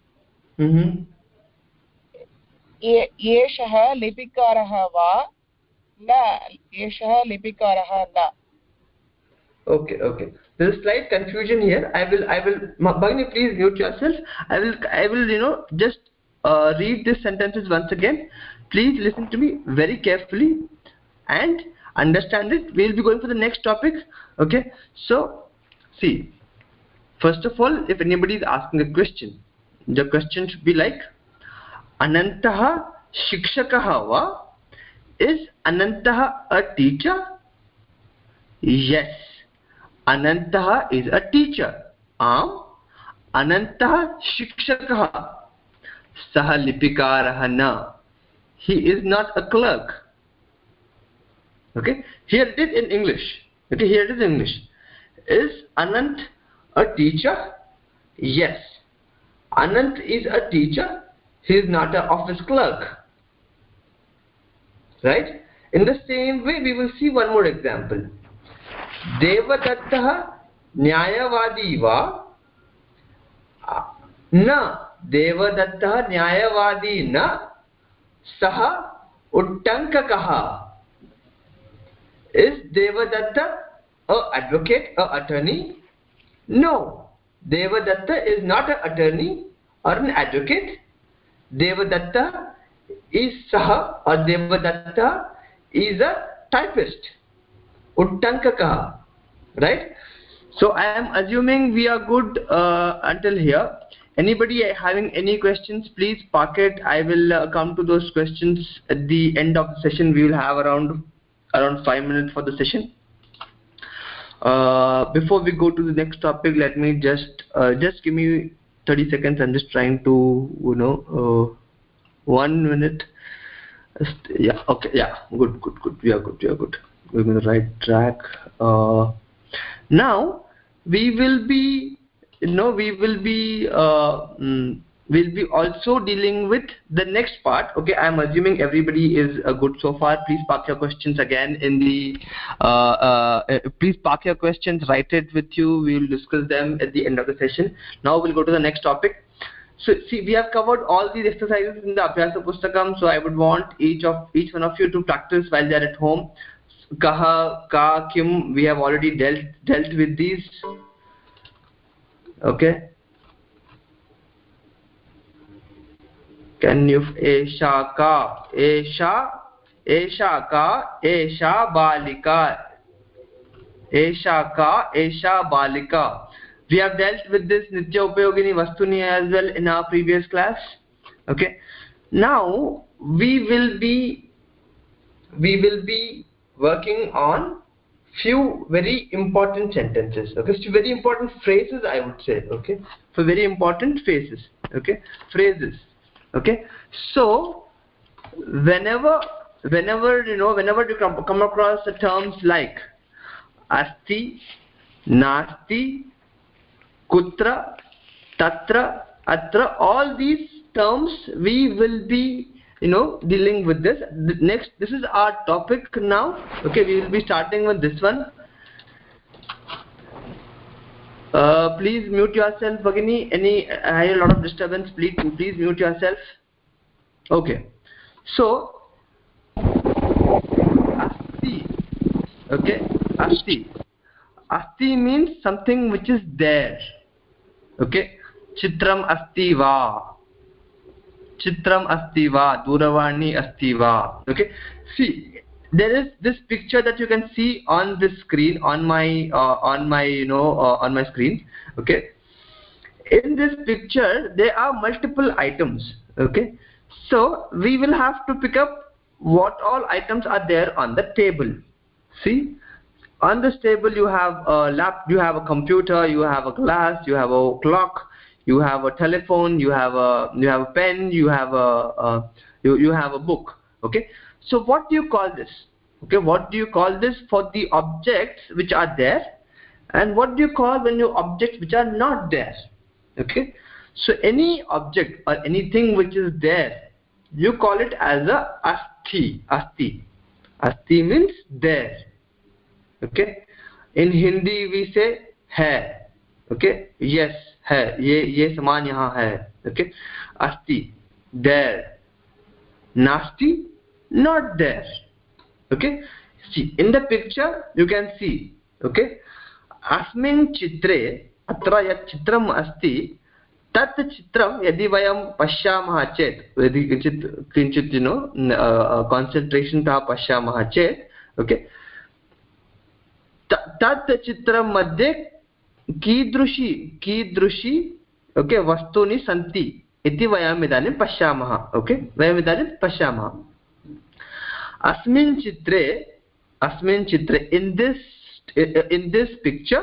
एषः लिपिकारः वा न एषः लिपिकारः न okay there is slight confusion here. I will Bhagini, please mute yourself. I will just read these sentences once again. Please listen to me very carefully and understand it. We will be going for the next topic. Okay, so see, first of all, if anybody is asking a question, the question should be like Anantah Shikshakah va? Is Anantah a teacher? Yes, Anantah is a teacher. Anantah Shikshakah. Saha Lipikarah na. He is not a clerk. Okay, here it is in English. Okay, here it is in English. Is Anant a teacher? Yes, Anant is a teacher. He is not an office clerk. Right? In the same way, we will see one more example. Devadattah Nyayavadi va? Na. Devadattah Nyayavadi na. Saha Uttankakaha. Is Devadatta an advocate, an attorney? No. Devadatta is not an attorney or an advocate. Devadatta is Saha or Devadatta is a typist. Uttankaka. Right? So I am assuming we are good until here. Anybody having any questions, please park it. I will come to those questions at the end of the session. We will have around 5 minutes for the session. Before we go to the next topic, let me just give me 30 seconds. I'm just trying to 1 minute. Yeah, okay, yeah, good. We are good. We're on the right track. Now we will be we'll be also dealing with the next part. Okay, I'm assuming everybody is good so far. Please park your questions again in the please park your questions, write it with you. We will discuss them at the end of the session. Now we'll go to the next topic. So see, we have covered all these exercises in the Abhyasa Pustakam, so I would want each one of you to practice while they are at home. Kaha, ka, kim, we have already dealt with these. Okay. Can you esha ka, esha ka, esha balika, esha ka, esha balika. We have dealt with this Nitya Upayogini Vastuni as well in our previous class. Okay. Now we will be working on few very important sentences. Okay, so very important phrases, I would say. Okay, for very important phrases. Okay, phrases. Okay, so whenever you come across the terms like asti, nasti, kutra, tatra, atra, all these terms we will be dealing with this. Next, this is our topic now. Okay, we will be starting with this one. Please mute yourself, Bhagini. I hear a lot of disturbance. Please mute yourself. Okay, so asti. Okay, asti means something which is there. Okay, chitram asti va, duravani asti va. Okay, see, there is this picture that you can see on this screen, on my screen. Okay, in this picture there are multiple items. Okay, so we will have to pick up what all items are there on the table. See, on this table you have a you have a computer, you have a glass, you have a clock, you have a telephone, you have a pen, you have you have a book. Okay, so what do you call this? Okay, what do you call this for the objects which are there, and what do you call when you objects which are not there? Okay, so any object or anything which is there, you call it as a asti. Asti means there. Okay, in Hindi we say hai. Okay, yes, hai, ye saman yahan hai. Okay, asti, there. Nasti, not there. Okay, see in the picture you can see. Okay, asmin chitre atra yat chitram asti tat chitram yadi vayam pashyamah chet, yadi kinchit concentration ta pashyamah chet. Okay, tat chitram madhye कीदृशी okay वस्तूनि सन्ति इति वयम् इदानीं पश्यामः. Okay, वयम् इदानीं पश्यामः. अस्मिन् चित्रे in this picture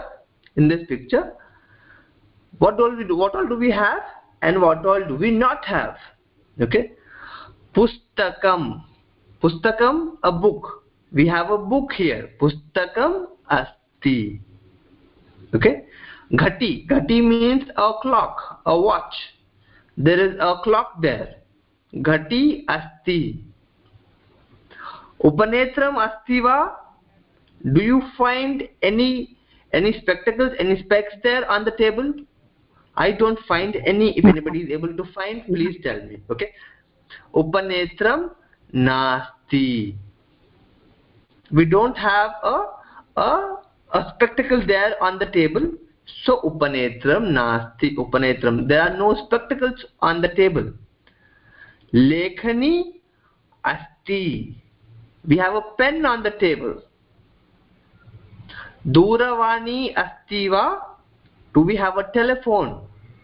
what all do we have and what all do we not have? Okay, pustakam, a book. We have a book here. Pustakam asti. Okay, ghati means a clock, a watch. There is a clock there. Ghati asti. Upanetram asti va? Do you find any spectacles, any specs there on the table? I don't find any. If anybody is able to find, please tell me. Okay, upanetram nasti. We don't have a spectacle there on the table, so upanetram nasti. Upanetram, there are no spectacles on the table. Lekhani asti. We have a pen on the table. Duravani asti va? Do we have a telephone?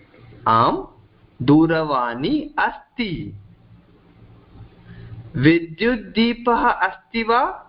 Duravani asti. Vidyut deepah asti va?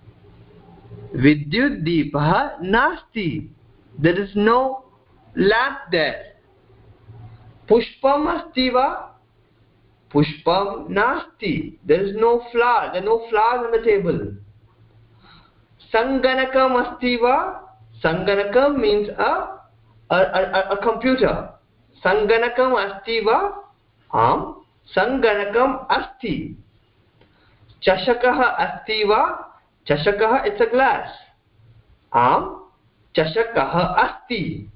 Vidyut deepah nasti. There is no lamp there. Pushpam asti va? Pushpam nasti. There is no flower. There are no flowers on the table. Sanganakam asti va? Sanganakam means a computer. Sanganakam asti va? Sanganakam asti. Chashakah asti va? Chashakah, it's a glass. Chashakah asti.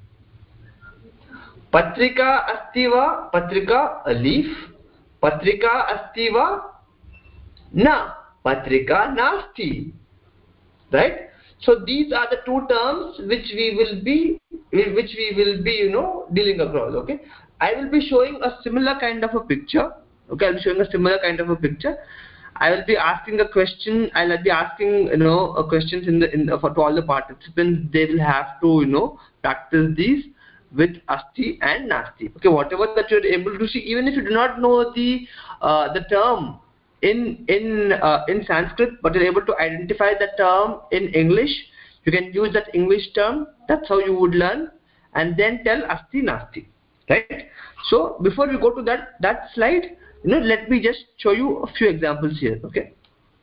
Patrika asti va? Patrika, a leaf. Patrika asti va? Na. Patrika nasti. Right? So these are the two terms which we will be dealing across. Okay, I will be showing a similar kind of a picture. Okay, I'll be showing a similar kind of a picture. I will be asking a question. I'll be asking questions to all the participants. They will have to practice these with asti and nasti. Okay, whatever that you're able to see, even if you do not know the term in Sanskrit, but you're able to identify the term in English, you can use that English term. That's how you would learn, and then tell asti nasti. Right? So before we go to that slide, let me just show you a few examples here. Okay,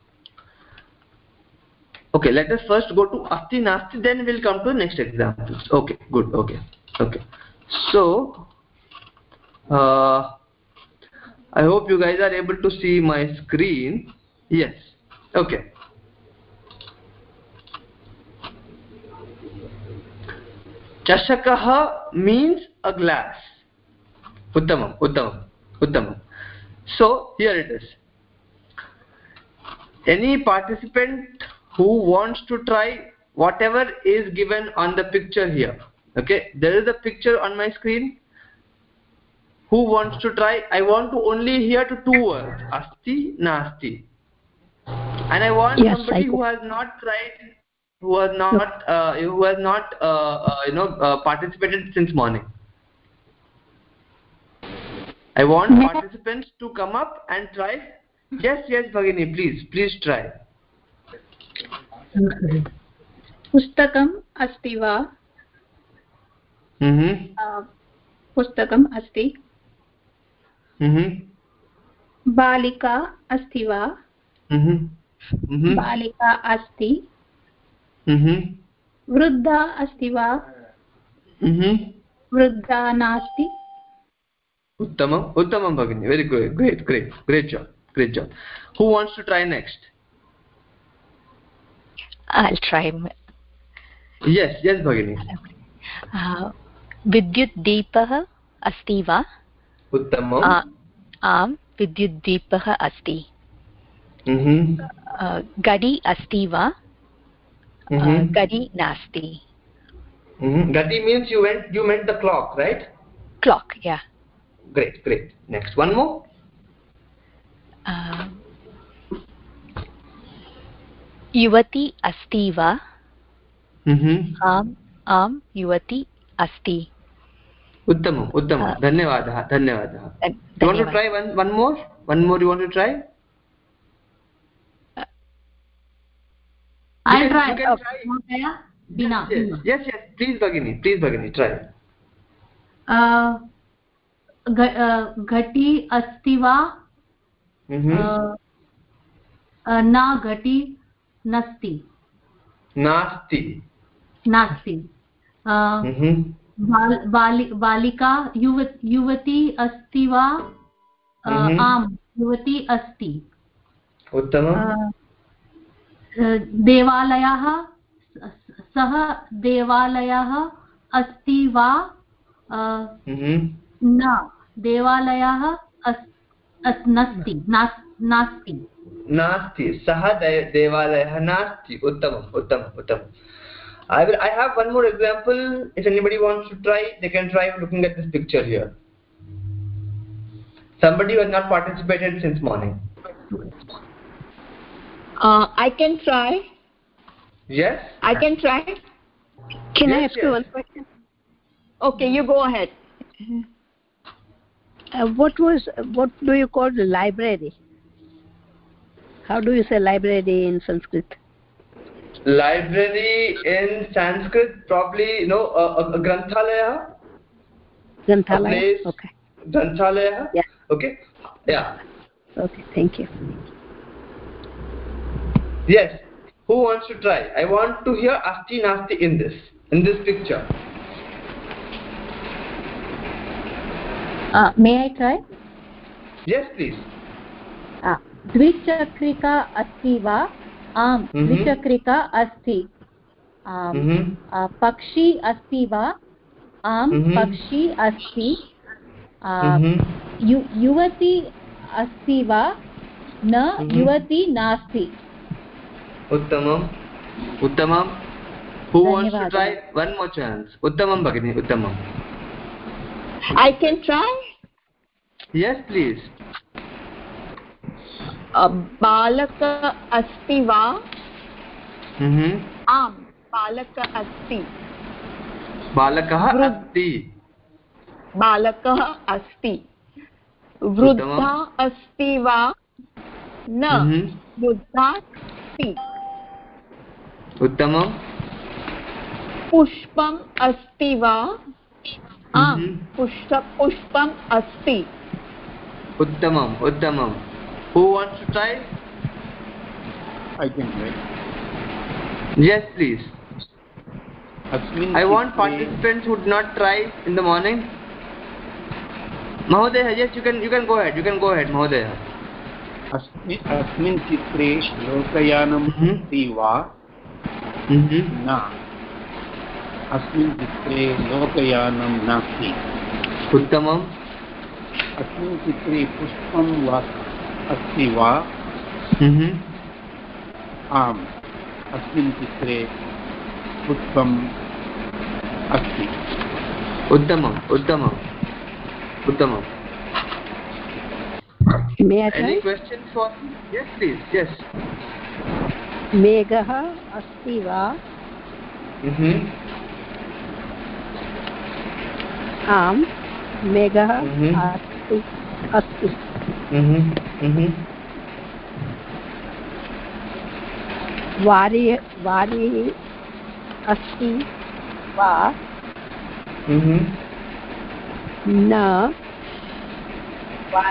let us first go to asti nasti, then we'll come to the next examples. Okay, good. Okay, so I hope you guys are able to see my screen. Yes. Okay, chashakah means a glass. Uttamam. So here it is. Any participant who wants to try whatever is given on the picture here. Okay, there is a picture on my screen. Who wants to try? I want to only hear to two words, asti nasti, and I want somebody who has not tried, who has not participated since morning. I want participants to come up and try. Yes, Bhagini, please try. पुस्तकम् अस्ति वा? पुस्तकम् अस्ति. बालिका अस्ति वा? बालिका अस्ति. वृद्धा अस्ति वा? वृद्धा नास्ति. उत्तमं भगिनी. Very good. Great job. Who wants to try next? I'll try. Yes भगिनी. विद्युत् दीपः अस्ति वा? उत्तमम्. आम्, विद्युत् दीपः अस्ति. घड़ी अस्ति वा? घड़ी नास्ति. Gati means you meant the clock, right? Clock, yeah. Great. Next, one more. युवती अस्ति वा? आम्, युवती अस्ति. उत्तमं. धन्यवादः. You want to try one more? One more you want to try? I'll try. Bina. Yes. Please Bhagini, try. घटी अस्ति वा? न घटी नास्ति. बालिका युवती अस्ति वा? आम्, युवती अस्ति. उत्तमम्. देवालयः, सः देवालयः अस्ति वा? न, देवालयः नास्ति. सः देवालयः नास्ति. उत्तमम्. I have one more example. If anybody wants to try, they can try looking at this picture here. Somebody who has not participated since morning. I can try. Yes? I can try. Can I ask you one question? Okay, you go ahead. What do you call the library? How do you say library in Sanskrit? Library in Sanskrit, probably a granthalaya. Granthalaya. Okay. Granthalaya. Yeah. Okay. Yeah. Okay. Thank you. Yes. Who wants to try? I want to hear asti nasti in this picture. May I try? Yes, please. द्विचक्रिका अस्ति वा? आम्, द्विचक्रिका अस्ति. पक्षी अस्ति वा? आम्, पक्षी अस्ति. युवती अस्ति वा? न, युवती नास्ति. उत्तमम्. Who wants to try? One more chance. Uttamam Bhagini, uttamam. I can try. Yes, please. बालक अस्ति वा? आम्, बालक अस्ति. बालकः अस्ति. बालकः अस्ति. वृद्धा अस्ति वा? न, वृद्धा अस्ति. उत्तमम्. पुष्पम् अस्ति वा? आम्, पुष्पम् अस्ति. उत्तमम्. Who wants to try? I can try. Yes, please. I want participants who did not try in the morning. Mahodaya, yes, you can go ahead. Mahodaya. अस्मिन् चित्रे लोकयानम् अस्ति वा? न, अस्मिन् चित्रे लोकयानं नास्ति. उत्तमम्. अस्मिन् चित्रे पुष्पं वा अस्ति वा? आम्, अस्मिन् चित्रे पुष्पम् अस्ति. उत्तमम्. May I try? Any questions for? Yes, please. Yes. मेघः अस्ति वा? आम्, मेघः अस्ति. asti va na va.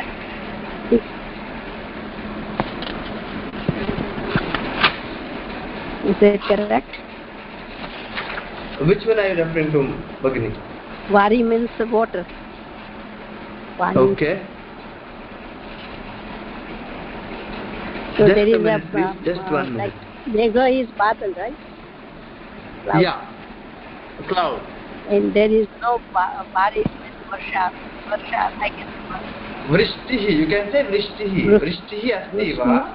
Is that correct? Which one are you referring to, Bhagini? Vari means water. Vari. Okay. So Just there is a minute, please. Just 1 minute. Like Megha is badal, right? Cloud. Yeah. Cloud. And there is no Vari means Varsha. Varsha, I can. Vrishtihi. You can say Vrishtihi. Vrishtihi asti va?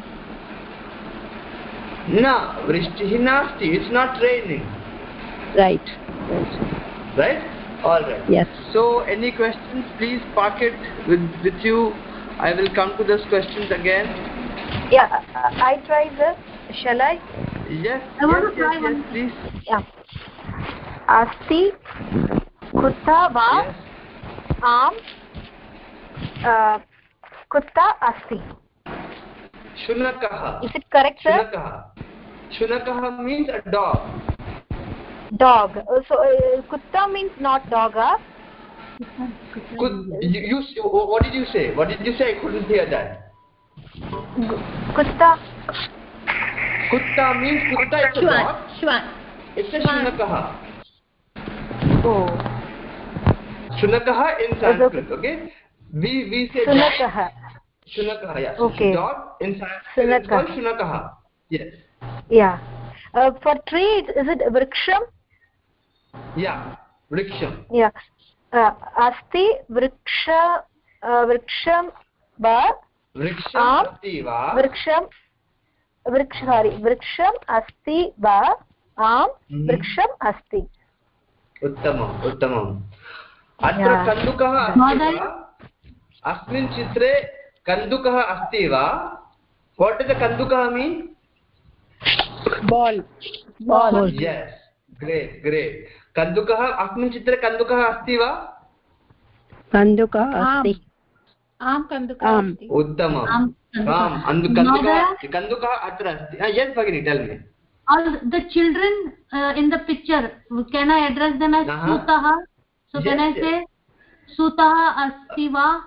No, Vrishtihi nasti. It's not raining. Right. Right? All right. Yes. So, any questions? Please park it with you. I will come to those questions again. Yeah, I try this. Shall I? Yes. I want to try yes, please. Yeah. Asti kutta va am kutta asti. Shunakaha. Is it correct, sir? Shunakaha. Shunakaha means a dog. Dog. So kutta means not dog, huh? What did you say? What did you say? I couldn't hear that. Kutta. Kutta means kutta is a dog. Shwan. It's a shunakaha. Oh. Shunakaha in Sanskrit, okay? We say Shunakaha. Shunakaha, yeah. Okay. Dog in Sanskrit is called shunakaha. Yes. Yeah. For tree, is it vriksham? Yeah, vriksham. Yeah. Asti vriksha vriksham va vriksham asti va vriksham asti va am vriksham asti. उत्तमम् उत्तमम् अत्र कन्दुकः अस्ति वा अस्मिन् चित्रे कन्दुकः अस्ति वा what does a kandukah mean? Ball. Yes, great kandukah अस्मिन् चित्रे कन्दुकः अस्ति वा? कन्दुकः अस्ति. आम कन्दुकः अस्ति. उत्तमम् कन्दुकः अत्र अस्ति. Yes Bhagini, tell me. All the children in the picture, can I address them as Sutaha? So can I say Sutaha asti va?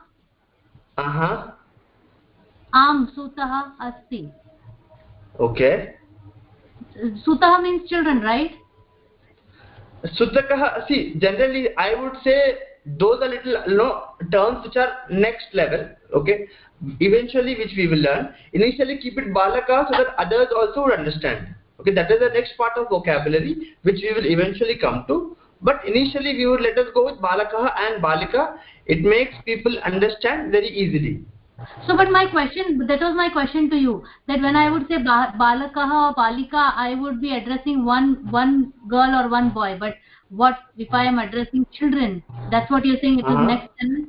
Am Sutaha asti. Okay. Sutaha means children, right? Sutakah, see, generally I would say those are little terms which are next level, okay, eventually which we will learn. Initially keep it balaka so that others also would understand. Okay, that is the next part of vocabulary which we will eventually come to. But initially we would let us go with balakaha and balika. It makes people understand very easily. So, but my question, that was my question to you, that when I would say balakaha or balika, I would be addressing one girl or one boy. But what if I am addressing children? That's what you're saying. It is next sentence.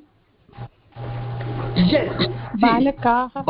Yes. Balakaha.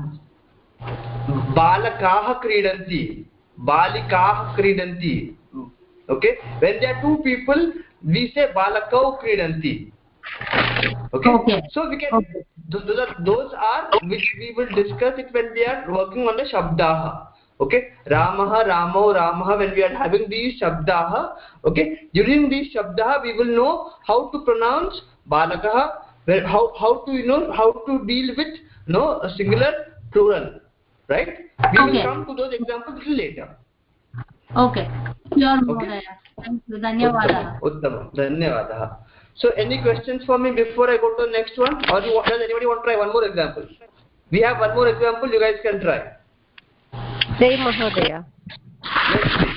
Balakaha kridanti. Balikaah kridanti. Okay, when there are two people we say balakau kridanti. Okay, so we can those are which we will discuss it when we are working on the shabdaha. Okay, Ramaha, Ramo, Ramaha, when we are having these shabdaha, okay, during these shabdaha we will know how to pronounce balakaha, how to how to deal with a singular plural, right? We will come to those examples a little later. Okay. Sure, okay. Thank you. Dhanyawadaha. Uttamam. Dhanyawadaha. So, any questions for me before I go to the next one? Or does anybody want to try one more example? We have one more example. You guys can try. Jai Mahodaya. Let's see.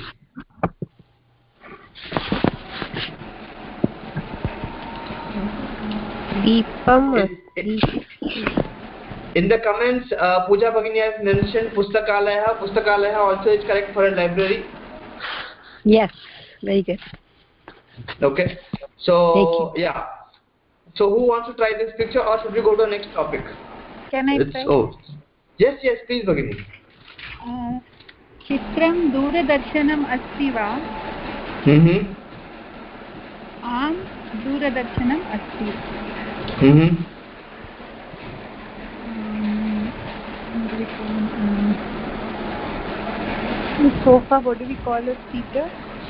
Deepam. In the comments, Pooja Bhagini has mentioned Pustakalaya. Pustakalaya also is correct for a library. Yes, very good. Okay. So, yeah. So, who wants to try this picture or should we go to the next topic? Can I try? Yes, please Bhagini. चित्रं दूरदर्शनम् अस्ति वा? आम दूरदर्शनम् अस्ति. Sofa, what do we call a seater?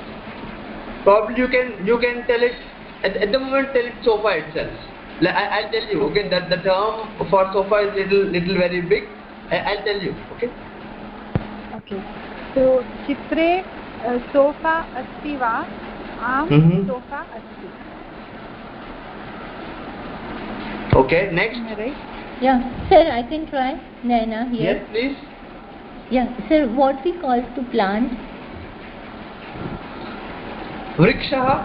Probably you can tell it at the moment. Tell it sofa itself. I'll tell you. Okay, that the term for sofa is little very big. I'll tell you. Okay. Okay. So चित्रे sofa अस्ति वा? आम sofa अस्ति. Okay. Next. Right. Yeah, sir, I can try. Naina here. Yes, please. Yeah, sir, what we call to plant? Vriksha.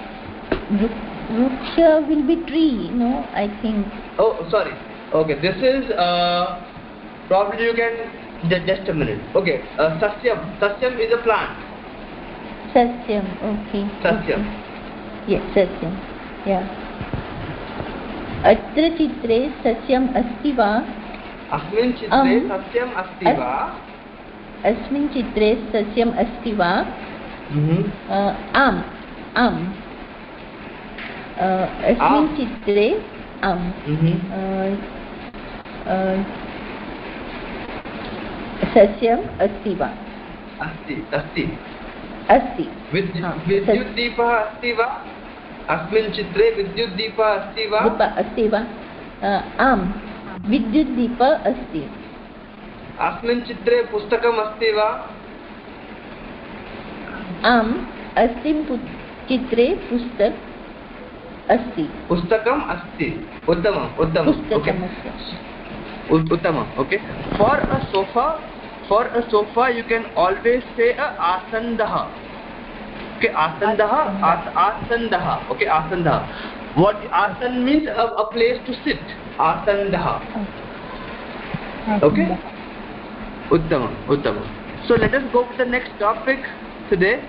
Vriksha will be tree, no? I think. Oh, sorry. Okay, this is probably you can just a minute. Okay, sasyam. Sasyam is a plant. Sasyam. Okay. Sasyam. Okay. Yes, sasyam. Yeah. अत्र चित्रे सस्यम् अस्ति वा? अस्मिन् चित्रे सस्यम् अस्ति वा? अस्मिन् चित्रे सस्यम् अस्ति वा? आम्. आम्. अस्मिन् चित्रे आम्. सस्यम् अस्ति वा? अस्ति. अस्ति. अस्ति. विद्युद्दीपः अस्ति वा? अस्मिन् चित्रे विद्युद्दीपः अस्ति वा? अस्ति वा? आम्. विद्युद्दीपः अस्ति. अस्मिन् चित्रे पुस्तकम् अस्ति वा? आम्. अस्मिन् चित्रे पुस्तकम् अस्ति. पुस्तकम् अस्ति. उत्तमम्. उत्तमम्. उत्तमम्. Okay. For a sofa you can always say a asandah. Okay, asandah. Okay, asandah. What asan means? A place to sit. Asandah. Okay. Uttamam. So let us go to the next topic today.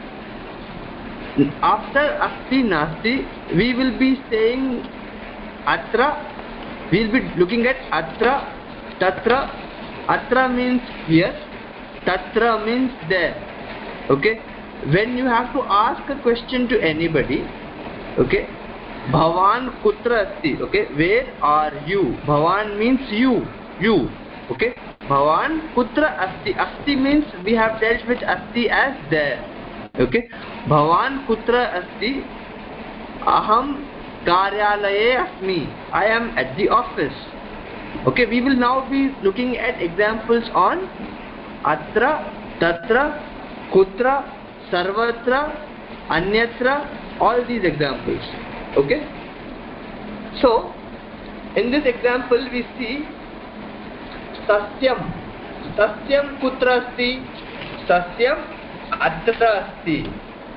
After asti nasti, we will be saying atra. We will be looking at atra, tatra. Atra means here. Tatra means there. Okay. When you have to ask a question to anybody, okay, Bhavan kutra asti, okay, where are you? Bhavan means you, okay, Bhavan kutra asti. Asti means we have dealt with asti as there, okay. Bhavan kutra asti? Aham karyalaye asmi. I am at the office. Okay, we will now be looking at examples on atra, tatra, kutra, sarvatra, anyatra, all these examples. Okay. So, in this example we see sasyam. Sasyam kutra asti? Sasyam atra asti.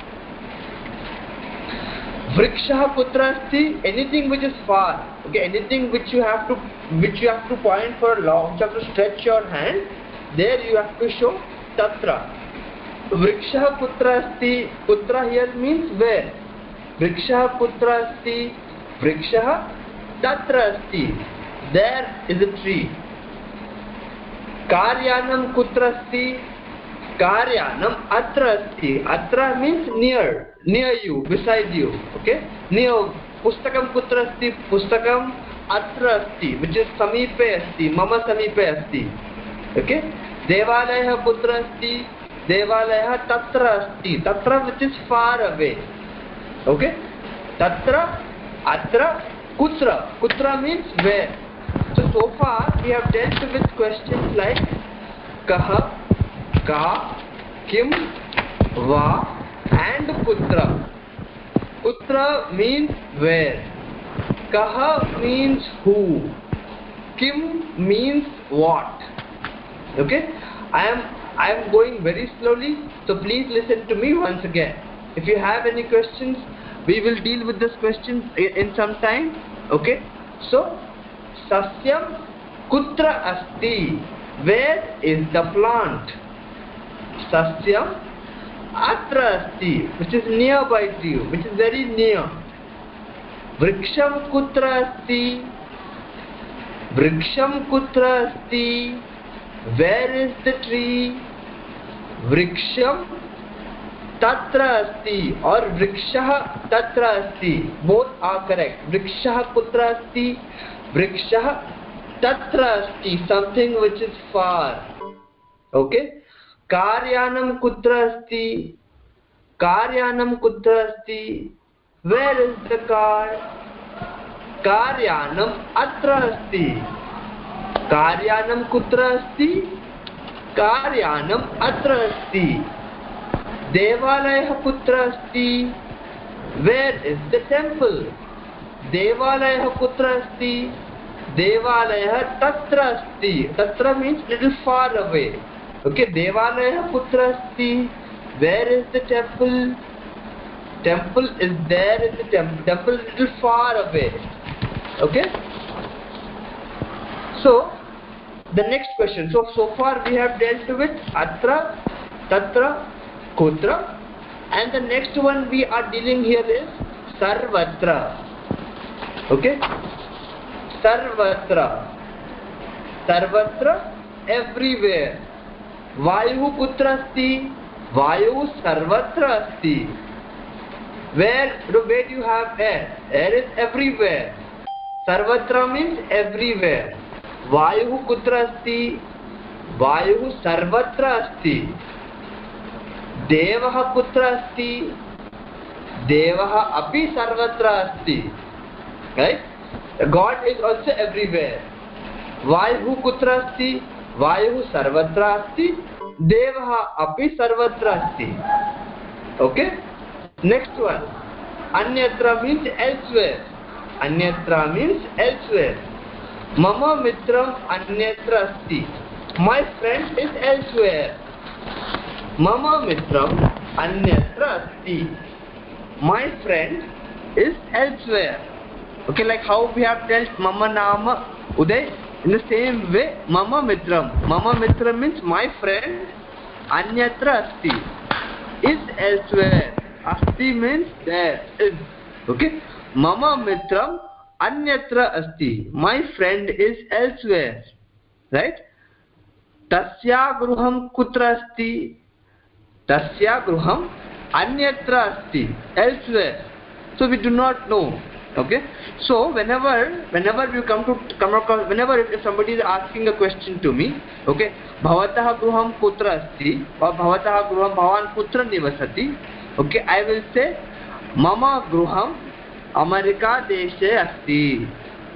Vriksha kutra asti? Anything which is far. Okay, anything which you have to point for a long, you have to stretch your hand. There you have to show tatra. Vriksha kutra asti? Kutra here means where. Vriksha kutra asti? Vriksha tatra asti. There is a tree. Karyanam kutra asti? Karyanam atra asti. Atra means near you, beside you. Okay. Near. Pustakam kutra asti? Pustakam atra asti, which is samipe asti. Mama samipe asti. Okay. Devalayah kutra asti? Devalayah tatra asti. Tatra, which is far away. Okay. Tatra, atra, kutra. Kutra means where. So far we have dealt with questions like kaha, ka, kim, va and kutra. Kutra means where. Kaha means who. Kim means what. Okay. I am going very slowly, so please listen to me once again. If you have any questions, we will deal with this question in some time. Okay. So, sasyam kutra asti? Where is the plant? Sasyam atra asti, which is nearby to you, which is very near. Vriksham kutra asti? Vriksham kutra asti? Where is the tree? Vriksham tatra asti or vriksha tatra asti. Both are correct. Vriksha kutra asti? Vriksha tatra asti. Something which is far. Okay. Karyanam kutra asti? कार्यानं कुत्र अस्ति? Where is the car? कार्यानम् अत्र अस्ति. कार्यानं कुत्र अस्ति? कार्यानम् अत्र अस्ति. देवालयः कुत्र अस्ति? Where is the temple? देवालयः कुत्र अस्ति? देवालयः तत्र अस्ति. तत्र means little far away. Okay, देवालयः कुत्र अस्ति? Where is the temple? Temple is there in the temple. Temple is little far away. Okay. So the next question. So far we have dealt with atra, tatra, kutra, and the next one we are dealing here is sarvatra. Okay. Sarvatra. Sarvatra, everywhere. Vayu kutra asti? Vayu sarvatra asti. Where do you have air? Air is everywhere. Sarvatra means everywhere. Vayu kutra asti? Vayu sarvatra asti. Devaha kutra asti? Devaha api sarvatra asti. Right? God is also everywhere. Vayu kutra asti? Vayu sarvatra asti. Devaha api sarvatra asti. Okay? Next one. Anyatra means elsewhere. Anyatra means elsewhere. Mama mitram anyatra asti. My friend is elsewhere. Mama mitram anyatra asti. My friend is elsewhere. Okay, like how we have dealt mama nama uday, in the same way mama mitram. Mama mitram means my friend, anyatra asti is elsewhere. Asti means there is. Okay, mama mitram anyatra asti. My friend is elsewhere. Right? Tasya gruham kutra asti? Tasya gruham anyatra asti, elsewhere. So we do not know. Okay, so whenever you come across, whenever if somebody is asking a question to me, okay, bhavatah gruham kutra asti or bhavatah gruham bhavan kutra nivasati, okay, I will say mama gruham America deshe asti.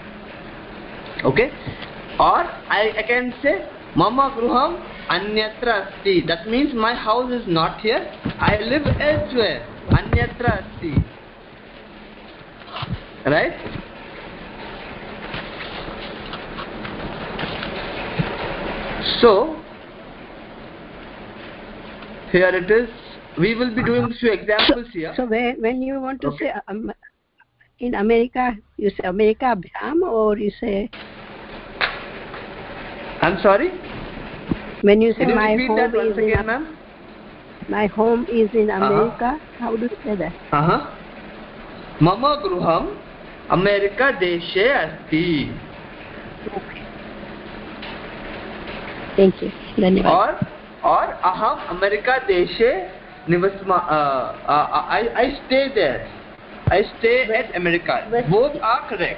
Okay, or I can say mama gruham anyatra asti. That means my house is not here, I live elsewhere. Anyatra asti. Right? So here it is. We will be doing few examples here. So when you want to say in America, you say America bham, or you say? I'm sorry. When you say my home is again, my home is in America, how do you say that? Mama gruham America deshe asti. Okay. Thank you. Dhanyavad. Or aham America deshe nivasma. I stay there. I stay at America. Both are correct.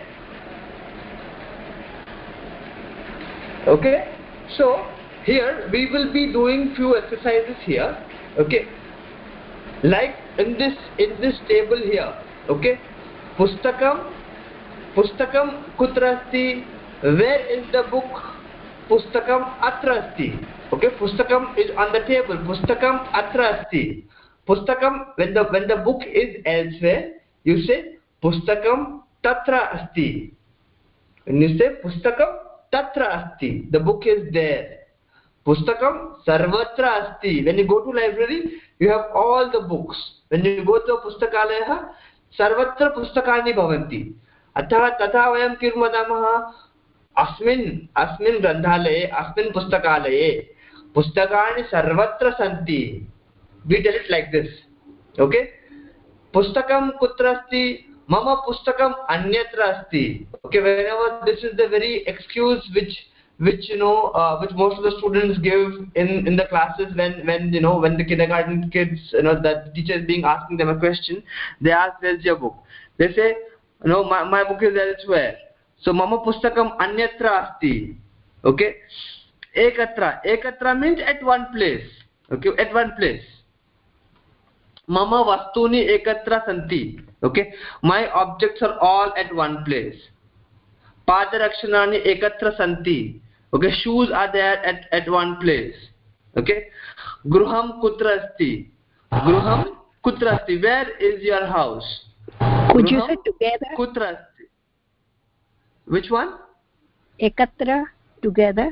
Okay. So here we will be doing few exercises here. Okay. Like in this table here. Okay. Pustakam kutra asti? Where is the book? Pustakam atra asti. Okay, pustakam is on the table. Pustakam atra asti. Pustakam, when the book is elsewhere, you say pustakam tatra asti. When you say pustakam tatra asti, the book is there. Pustakam sarvatra asti. When you go to library, you have all the books. When you go to pustakalaya, सर्वत्र पुस्तकानि भवन्ति. अतः तथा वयं किं वदामः? अस्मिन् ग्रन्थालये, अस्मिन् पुस्तकालये पुस्तकानि सर्वत्र सन्ति. We tell it like this. Okay? पुस्तकं कुत्र अस्ति? मम पुस्तकम् अन्यत्र अस्ति. Okay, whenever this is the very excuse which most of the students give in the classes when the kindergarten kids, the teacher is asking them a question, they ask, where's your book? They say, my book is elsewhere. So mama pustakam anyatra asti. Okay, ekatra means at one place. Okay, at one place. mama vastuni ekatra santi. Okay, my objects are all at one place. Padarakshanani ekatra santi. Okay, shoes are there at one place. Okay, gruham kutra asti. Gruham kutra asti. Where is your house? Could you say together? Kutra asti. Which one? Ekatra, together.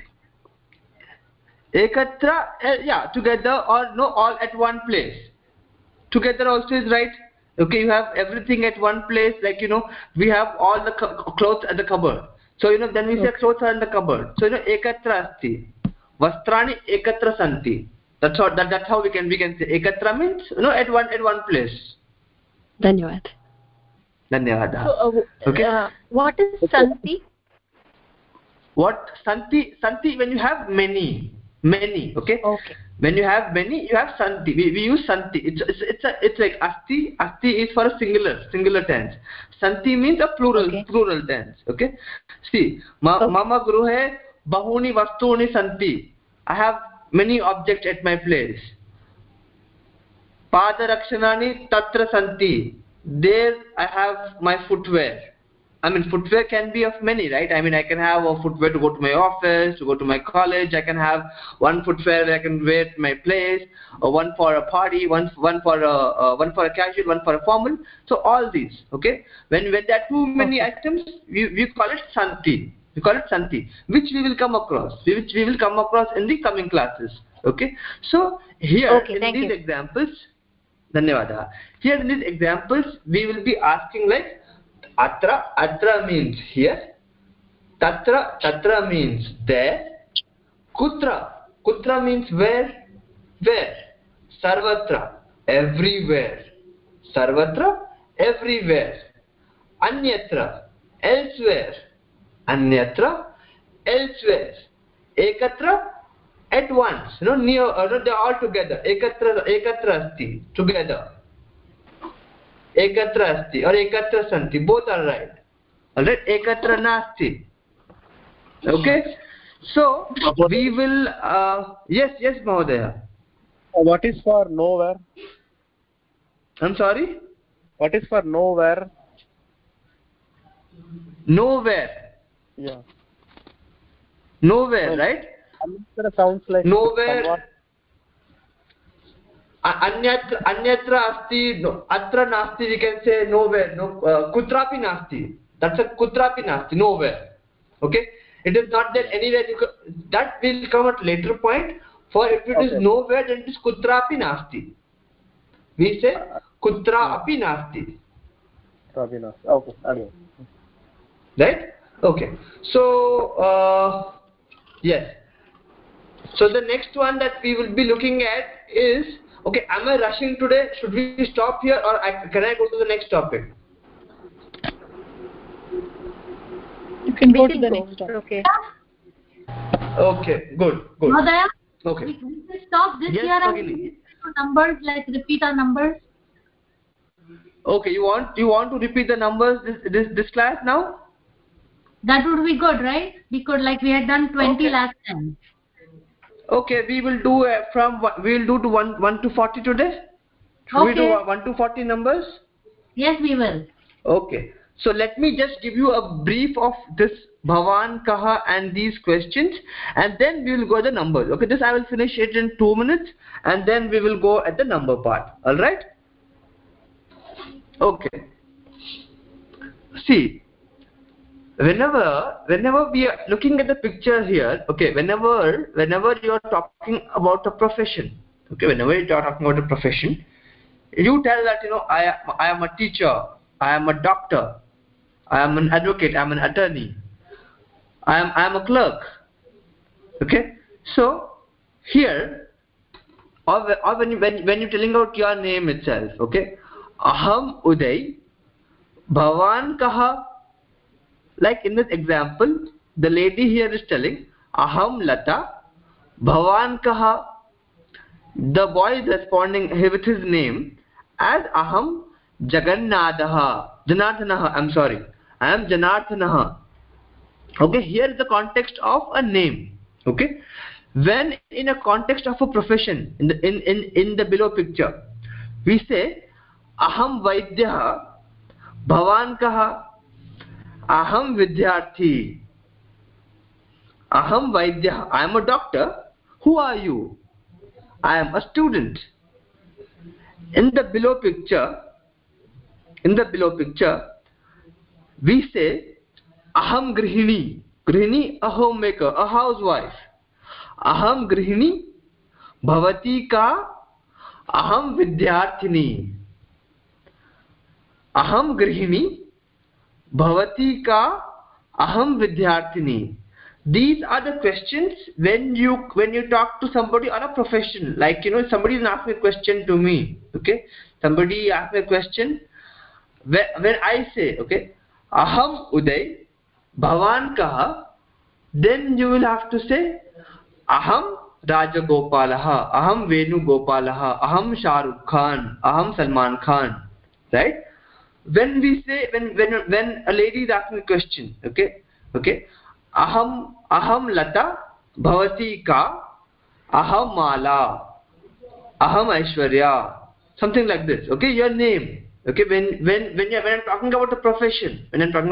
Ekatra, yeah, together, or no, all at one place. Together also is right. Okay, you have everything at one place, like, you know, we have all the clothes at the cupboard. So, you know, then we say clothes are in the cupboard. So, you know, ekatra asti. Vastrani ekatra santi. That's how we can say. Ekatra means, you know, at one place. Dhanyavad. Dhanyavad. So, Okay. What is santi? What santi? Santi, when you have many. Okay. Okay. When you have many, you have santi. We use santi. It's like asti. Asti is for a singular tense. Santi means a plural tense. Okay. See, mama gruhe bahuni vastuni santi. I have many objects at my place. Padarakshanani tatra santi. There I have my footwear. I mean, footwear can be of many, right? I mean, I can have a footwear to go to my office, to go to my college. I can have one footwear that I can wear at my place, or one for a party, one for a casual, one for a formal. So all these, okay. When there are too many items, we call it santi. We call it santi, which we will come across. Which we will come across in the coming classes. Okay. So here in these examples, dhanyavada. Here in these examples, we will be asking like. Atra means here. Tatra means there. Kutra means where. Sarvatra, everywhere. Anyatra, elsewhere. Ekatra, at once. You know, near, they are all together. Ekatra asti, together. Ekatra asti or ekatra santi, both are right. Alright, ekatra nasti. Okay, so we will yes Mahodaya. What is for nowhere? I'm sorry, what is for nowhere? Nowhere, right? That sounds like nowhere. Anyatra asti, atra nasti, we can say nowhere. No, kutrapi nasti. That's a kutrapi nasti, nowhere. Okay, it is not there anywhere. That will come at later point. For if it is nowhere, then it is kutrapi nasti. We say kutra api nasti. Okay, anyway. Right? Okay. So yes. So the next one that we will be looking at is, okay, am I rushing today? Should we stop here, or can I go to the next topic? You can go to the next topic. Okay. Okay, good. Mahodaya, okay. We can stop this Yes, here Bhagini. and numbers, like repeat our numbers. Okay, you want to repeat the numbers this class now? That would be good, right? Because like we had done 20 last time. Okay, we will do we'll do to 1 to 40 today. Should we do 1 to 40 numbers? Yes, we will. Okay. So let me just give you a brief of this Bhavan, Kaha and these questions, and then we will go at the numbers. Okay, this I will finish it in 2 minutes, and then we will go at the number part. All right? Okay. See, whenever we are looking at the picture here, okay, whenever you are talking about a profession, okay, whenever you are talking about a profession, you tell that, you know, I am a teacher, I am a doctor, I am an advocate, I am an attorney, I am a clerk. Okay, so here, or when you're telling out your name itself, okay, Aham Uday, Bhavan Kaha. Like in this example, the lady here is telling Aham Lata, Bhavan Kaha. The boy is responding with his name as Aham Janardhanaha. I'm sorry, I am Janardhanaha. Okay, here is the context of a name. Okay, when in a context of a profession, in the below picture, we say aham vaidyah, bhavan kah? Aham vidyarthi. Aham vaidyah, I am a doctor. Who are you? I am a student. In the below picture, we say aham grihini. Grihini, a homemaker, a housewife. Aham grihini, bhavati ka? Aham vidyarthini. Aham grihini, bhavati ka? Aham vidyarthini. These are the questions when you talk to somebody on a profession. Like, somebody is asking a question to me. Okay, somebody asked me a question. When I say, okay, aham Uday, bhavan kah? Then you will have to say aham Rajagopalaha, aham Venugopalaha, aham Shahrukh Khan, aham Salman Khan. Right? When we say, when a lady is asking a question, okay, aham Lata, bhavati ka? Aham Mala, aham Aishwarya, something like this. Okay, your name. Okay, when I'm talking about the profession,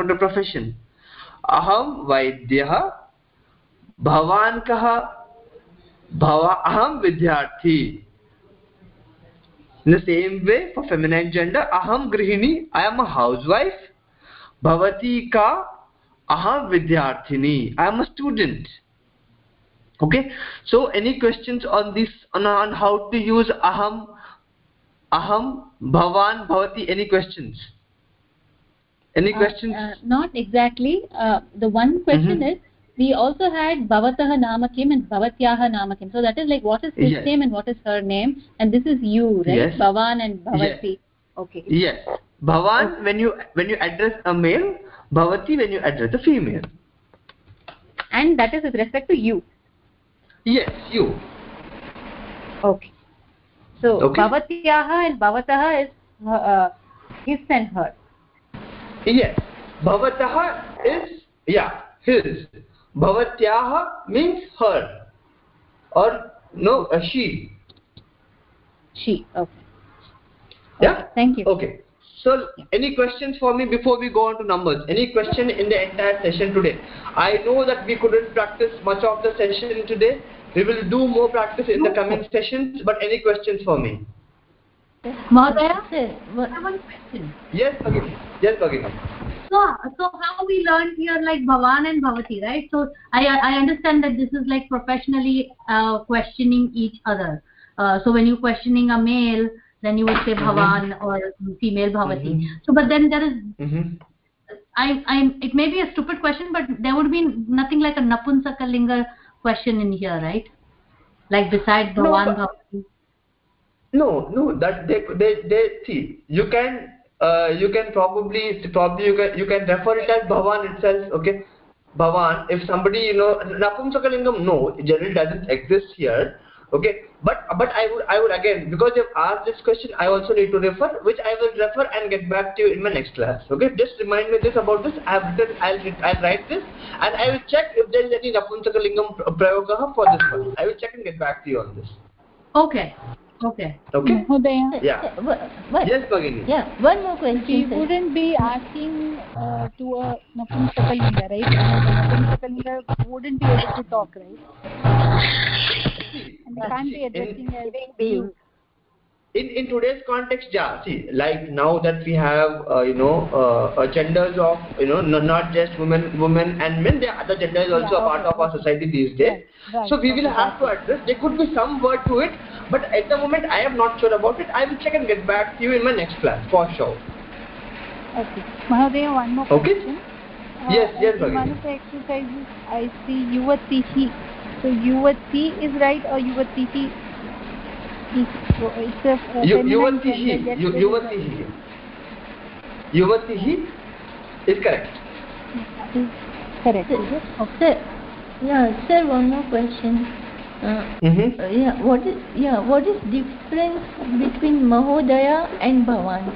aham Vaidyah, bhavan kah? Aham vidyarthi. In the same way, for feminine gender, aham grihini, I am a housewife. Bhavati ka? Aham vidyarthini, I am a student. Okay, so any questions on this, on how to use aham, bhavan, bhavati? Any questions? Not exactly. The one question is, we also had bhavatah namakim and bhavatyaha namakim. So that is like, what is his name and what is her name? And this is you, right? Yes. Bhavan and bhavati. Yes. Okay. Yes. Bhavan when you address a male, bhavati when you address a female. And that is with respect to you. Yes, you. Okay. So bhavatyaha and bhavataha is his and her. Yes. Bhavataha is his. Bhavatyaha means her, or no, she. She. Okay. Yeah. Thank you. Okay. So, any questions for me before we go on to numbers? Any question in the entire session today? I know that we couldn't practice much of the session today. We will do more practice in the coming sessions. But any questions for me? Mahodaya, I have one question. Yes, Bhagini. So how we learned here, like Bhavan and Bhavati, right? So I understand that this is like professionally questioning each other. So when you're questioning a male, then you would say Bhavan or female Bhavati. So but then there is, it may be a stupid question, but there would be nothing like a Napunsakalinga question in here, right? Like besides Bhavan, Bhavati. No, that they see. You can probably you can refer it as Bhavan itself. Okay, Bhavan. If somebody Napumsakalingam, no, it generally doesn't exist here. Okay, but I would again, because you've asked this question, I also need to refer, which I will refer and get back to you in my next class. Okay, just remind me about this. I'll write this, and I will check if there is any Napumsakalingam prayoga for this one. I will check and get back to you on this. Okay. Mahodaya. Yeah. Yes, Bhagini. Yeah, one more question. We wouldn't be asking to a Napunsakalinga, right? Napunsakalinga wouldn't be able to talk, right? And we can't be addressing as being. In today's context, yeah. See, like now that we have genders of not just women and men, there are other genders also a part of our society these days. Right. So we will have to address. There could be some word to it, but at the moment I am not sure about it. I will check and get back to you in my next class for sure. Okay, Mahodaya, one more question. Yes, in one of the exercises, I see yuvatihi. So yuvati is right or yuvatihi? It's a feminine gender. Yuvatihi is correct. Correct. Okay. Sir, one more question. What is difference between Mahodaya and Bhavan?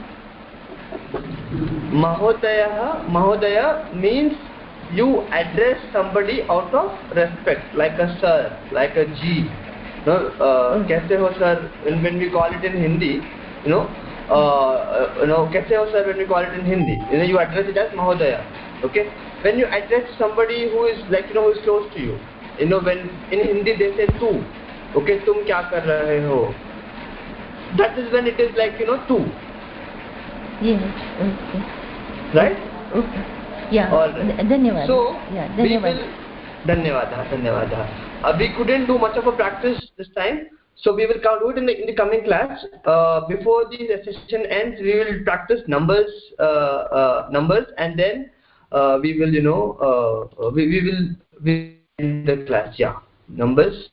Mahodaya means you address somebody out of respect, like a sir, like a ji. Kaise ho sir? When we call it in Hindi, kaise ho sir, when we call it in Hindi, you address it as Mahodaya. Okay, when you address somebody who is who is close to you, when in Hindi they say tu, okay, tum kya kar rahe ho, that is when it is tu. Yes. Okay. Right? Okay. Yeah. Dhanyawad. So yeah, Dhanyawad. We couldn't do much of a practice this time, so we will do it in the coming class. Before the session ends, we will practice numbers, and then we will we will end the class. Yeah, numbers.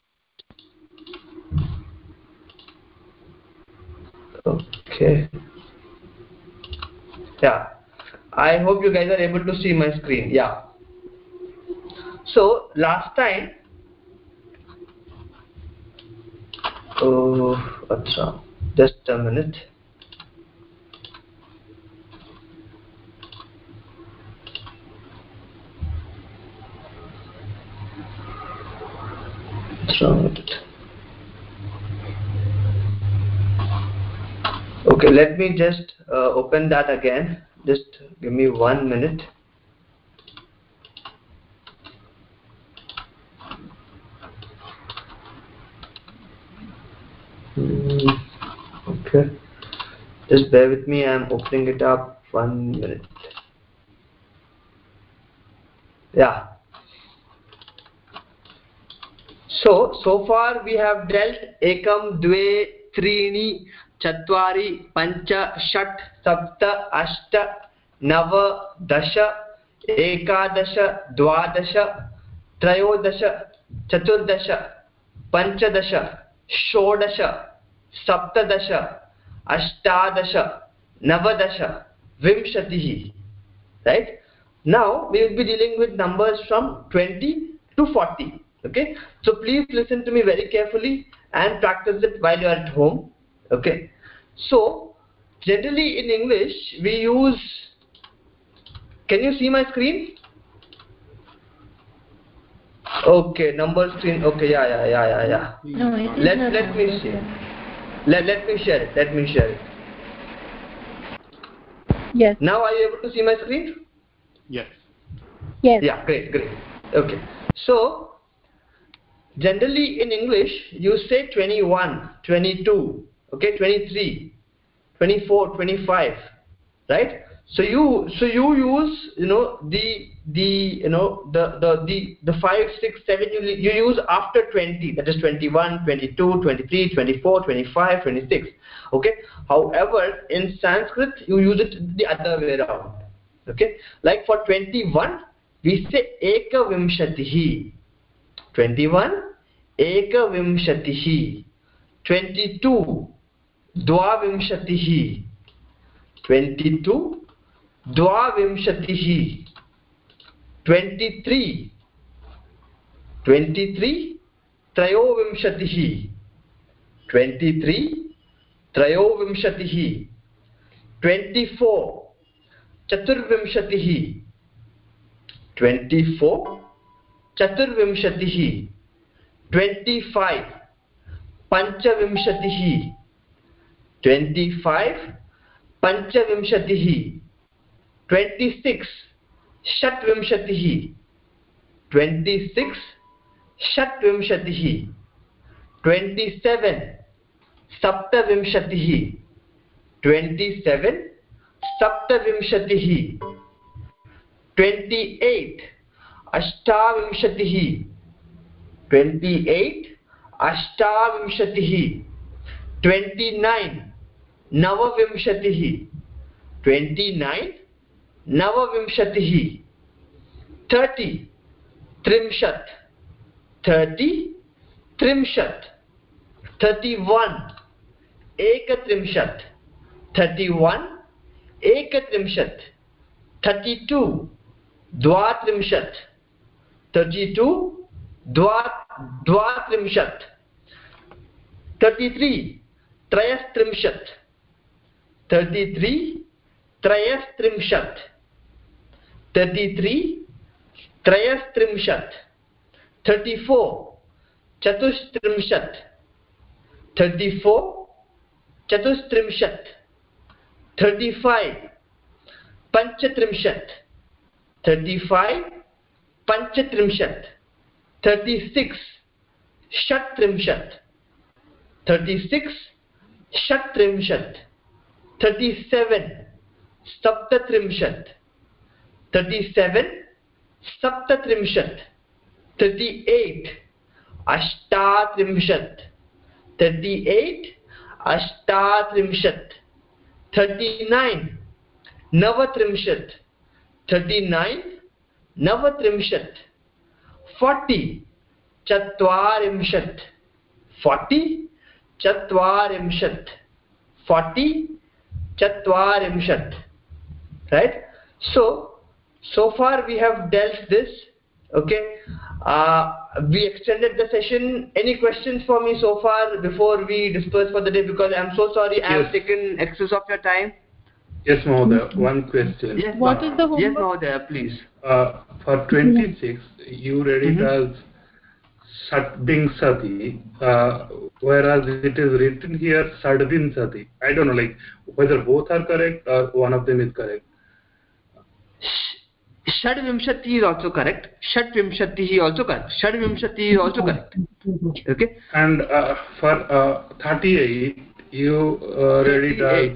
Okay. Yeah, I hope you guys are able to see my screen. Yeah. So last time, just a minute. What's wrong with it? Okay, let me just open that again. Just give me 1 minute. Okay, just bear with me. I'm opening it up. 1 minute. Yeah. So far we have dealt ekam, dve, त्रीणि, चत्वारि, पञ्च, षट्, सप्त, अष्ट, नव, दश, एकादश, द्वादश, त्रयोदश, चतुर्दश, पञ्चदश, षोडश, सप्तदश, अष्टादश, नवदश, विंशतिः. Right? Now we will be dealing with numbers from 20 to 40. Okay, so please listen to me very carefully and practice it while you are at home. Okay, so generally in English we use, can you see my screen? Okay, number screen. Okay, yeah. No, let me share. Let me share it. Yes. Now are you able to see my screen? Yes. Yes. Yeah, great. Okay, so generally in English you say 21, 22, okay, 23, 24, 25, right? So you use the 5, 6, 7 you use after 20, that is 21, 22, 23, 24, 25, 26. Okay, however in Sanskrit you use it the other way around. Okay, like for 21 we say ekavimshatihi. 21 ekavimshatihi, 22 dvavimshatihi, 22 dvavimshatihi, 23 trayovimshatihi, 23 trayovimshatihi, 24 chaturvimshatihi, 24 chaturvimshatihi, 25 panchavimshatihi, 25 panchavimshatihi, 26 shatvimshatihi, 26 shatvimshatihi, 27 saptavimshatihi, 27 saptavimshatihi, 28 ashtavimshatihi, 28 ashtavimshatihi, 29 navavimshatihi, 29 navavimshatihi, 30 trimshat, 30 trimshat, 31 ekatrimshat, 31 ekatrimshat, 32 dvatrimshat, 32 dvatrimshat, 33 trayastrimshat, 33 trayastrimshat, 33 trayastrimshat, 34 chatustrimshat, 34 चतुस्त्रिंशत् 35 पञ्चत्रिंशत् 35 पञ्चत्रिंशत् 36 षट्त्रिंशत् 36 षट्त्रिंशत् 37 सप्तत्रिंशत् 37 सप्तत्रिंशत् 38 अष्टात्रिंशत् 38 अष्टात्रिंशत् 39 नवत्रिंशत् 39 नवत्रिंशत् 40 चत्वारिंशत् 40 चत्वारिंशत् 40 चत्वारिंशत्. Right? So far we have dealt this. Okay, we extended the session. Any questions for me so far before we disperse for the day? Because I'm so sorry, I have taken excess of your time. Yes, Mahodaya, one question. Yes, what is the homework? Yes, Mahodaya, please. For 26 you read it as Satding Sati, whereas it is written here Sadvin Sati. I don't know, like whether both are correct or one of them is correct. Shadvimshati is also correct. Shatvimshati is also correct. Shadvimshati is also correct. Okay. And for 38, you read it as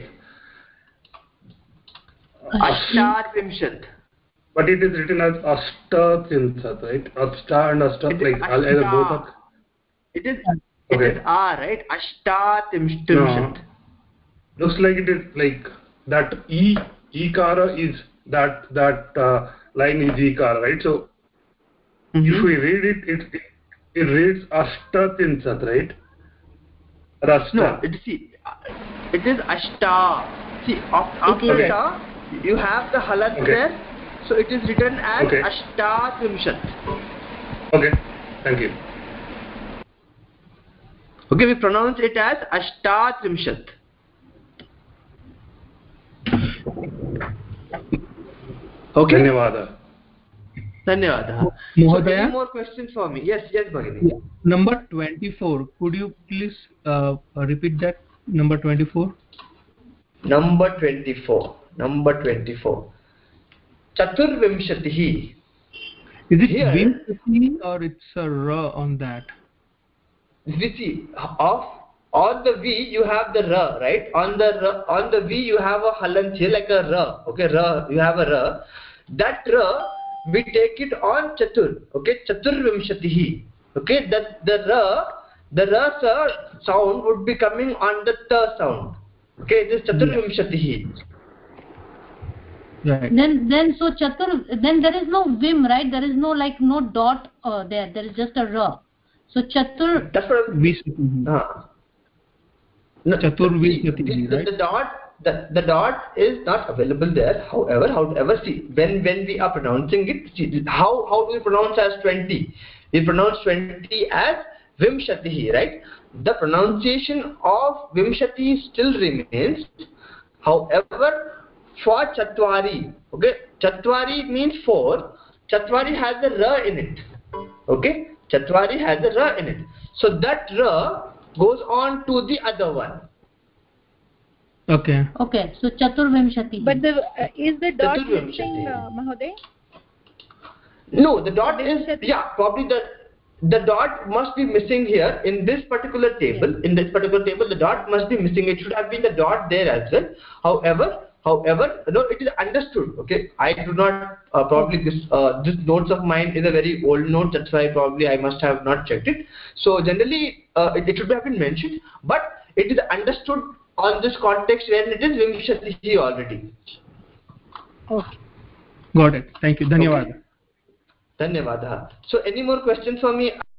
Ashtatvimshat. But it is written as Ashtatrinsat, right? Ashta and Ashta, like either both are. It is. It is A, right? Ashtatimshat. No. Looks like it is like that Ikara is that line is Ikara, right? So if we read it, it reads Ashtatrinsat, right? Rasta. No, it is Ashta. See, after Ashta, you have the halat there, so it is written as Ashtatimshat. Okay, thank you. Okay, we pronounce it as Ashtatimshat. Okay. Dhanyawada. So any more questions for me? Yes, Bhagini. Number 24. Could you please repeat that? Number 24. Number 24. Chaturvimshatihi. Is it Vimshati or it's a ra on that? See, on the V you have the ra, right? On the V you have a halant here like a ra. Okay, ra. You have a ra. That ra we take it on chatur. Okay, chaturvimshatihi. Okay, that the ra sound would be coming on the ta sound. Okay, this chaturvimshatihi. Right. Then so chatur. Then there is no vim, right? There is no no dot there. There is just a ra. So chatur. That's what. No, Chaturvimshatihi, right? The dot is not available there. However, see, when we are pronouncing it, see, how do we pronounce as 20? We pronounce 20 as Vimshatihi, right? The pronunciation of Vimshati still remains. However, for Chatwari, okay, Chatwari means 4. Chatwari has the ra in it. Okay, Chatwari has the ra in it. So that ra goes on to the other one. Okay. So Chaturvimshati. But is the dot missing, Mahoday? No, the dot is probably the dot must be missing here in this particular table. Yes. In this particular table, the dot must be missing. It should have been the dot there as well. However, no, it is understood. Okay, I do not probably this notes of mine is a very old note. That's why probably I must have not checked it. So generally, it should have been mentioned, but it is understood on this context when it is Vimshatihi already. Okay. Got it. Thank you. Dhanyawada. Dhanyawada. So any more questions for me?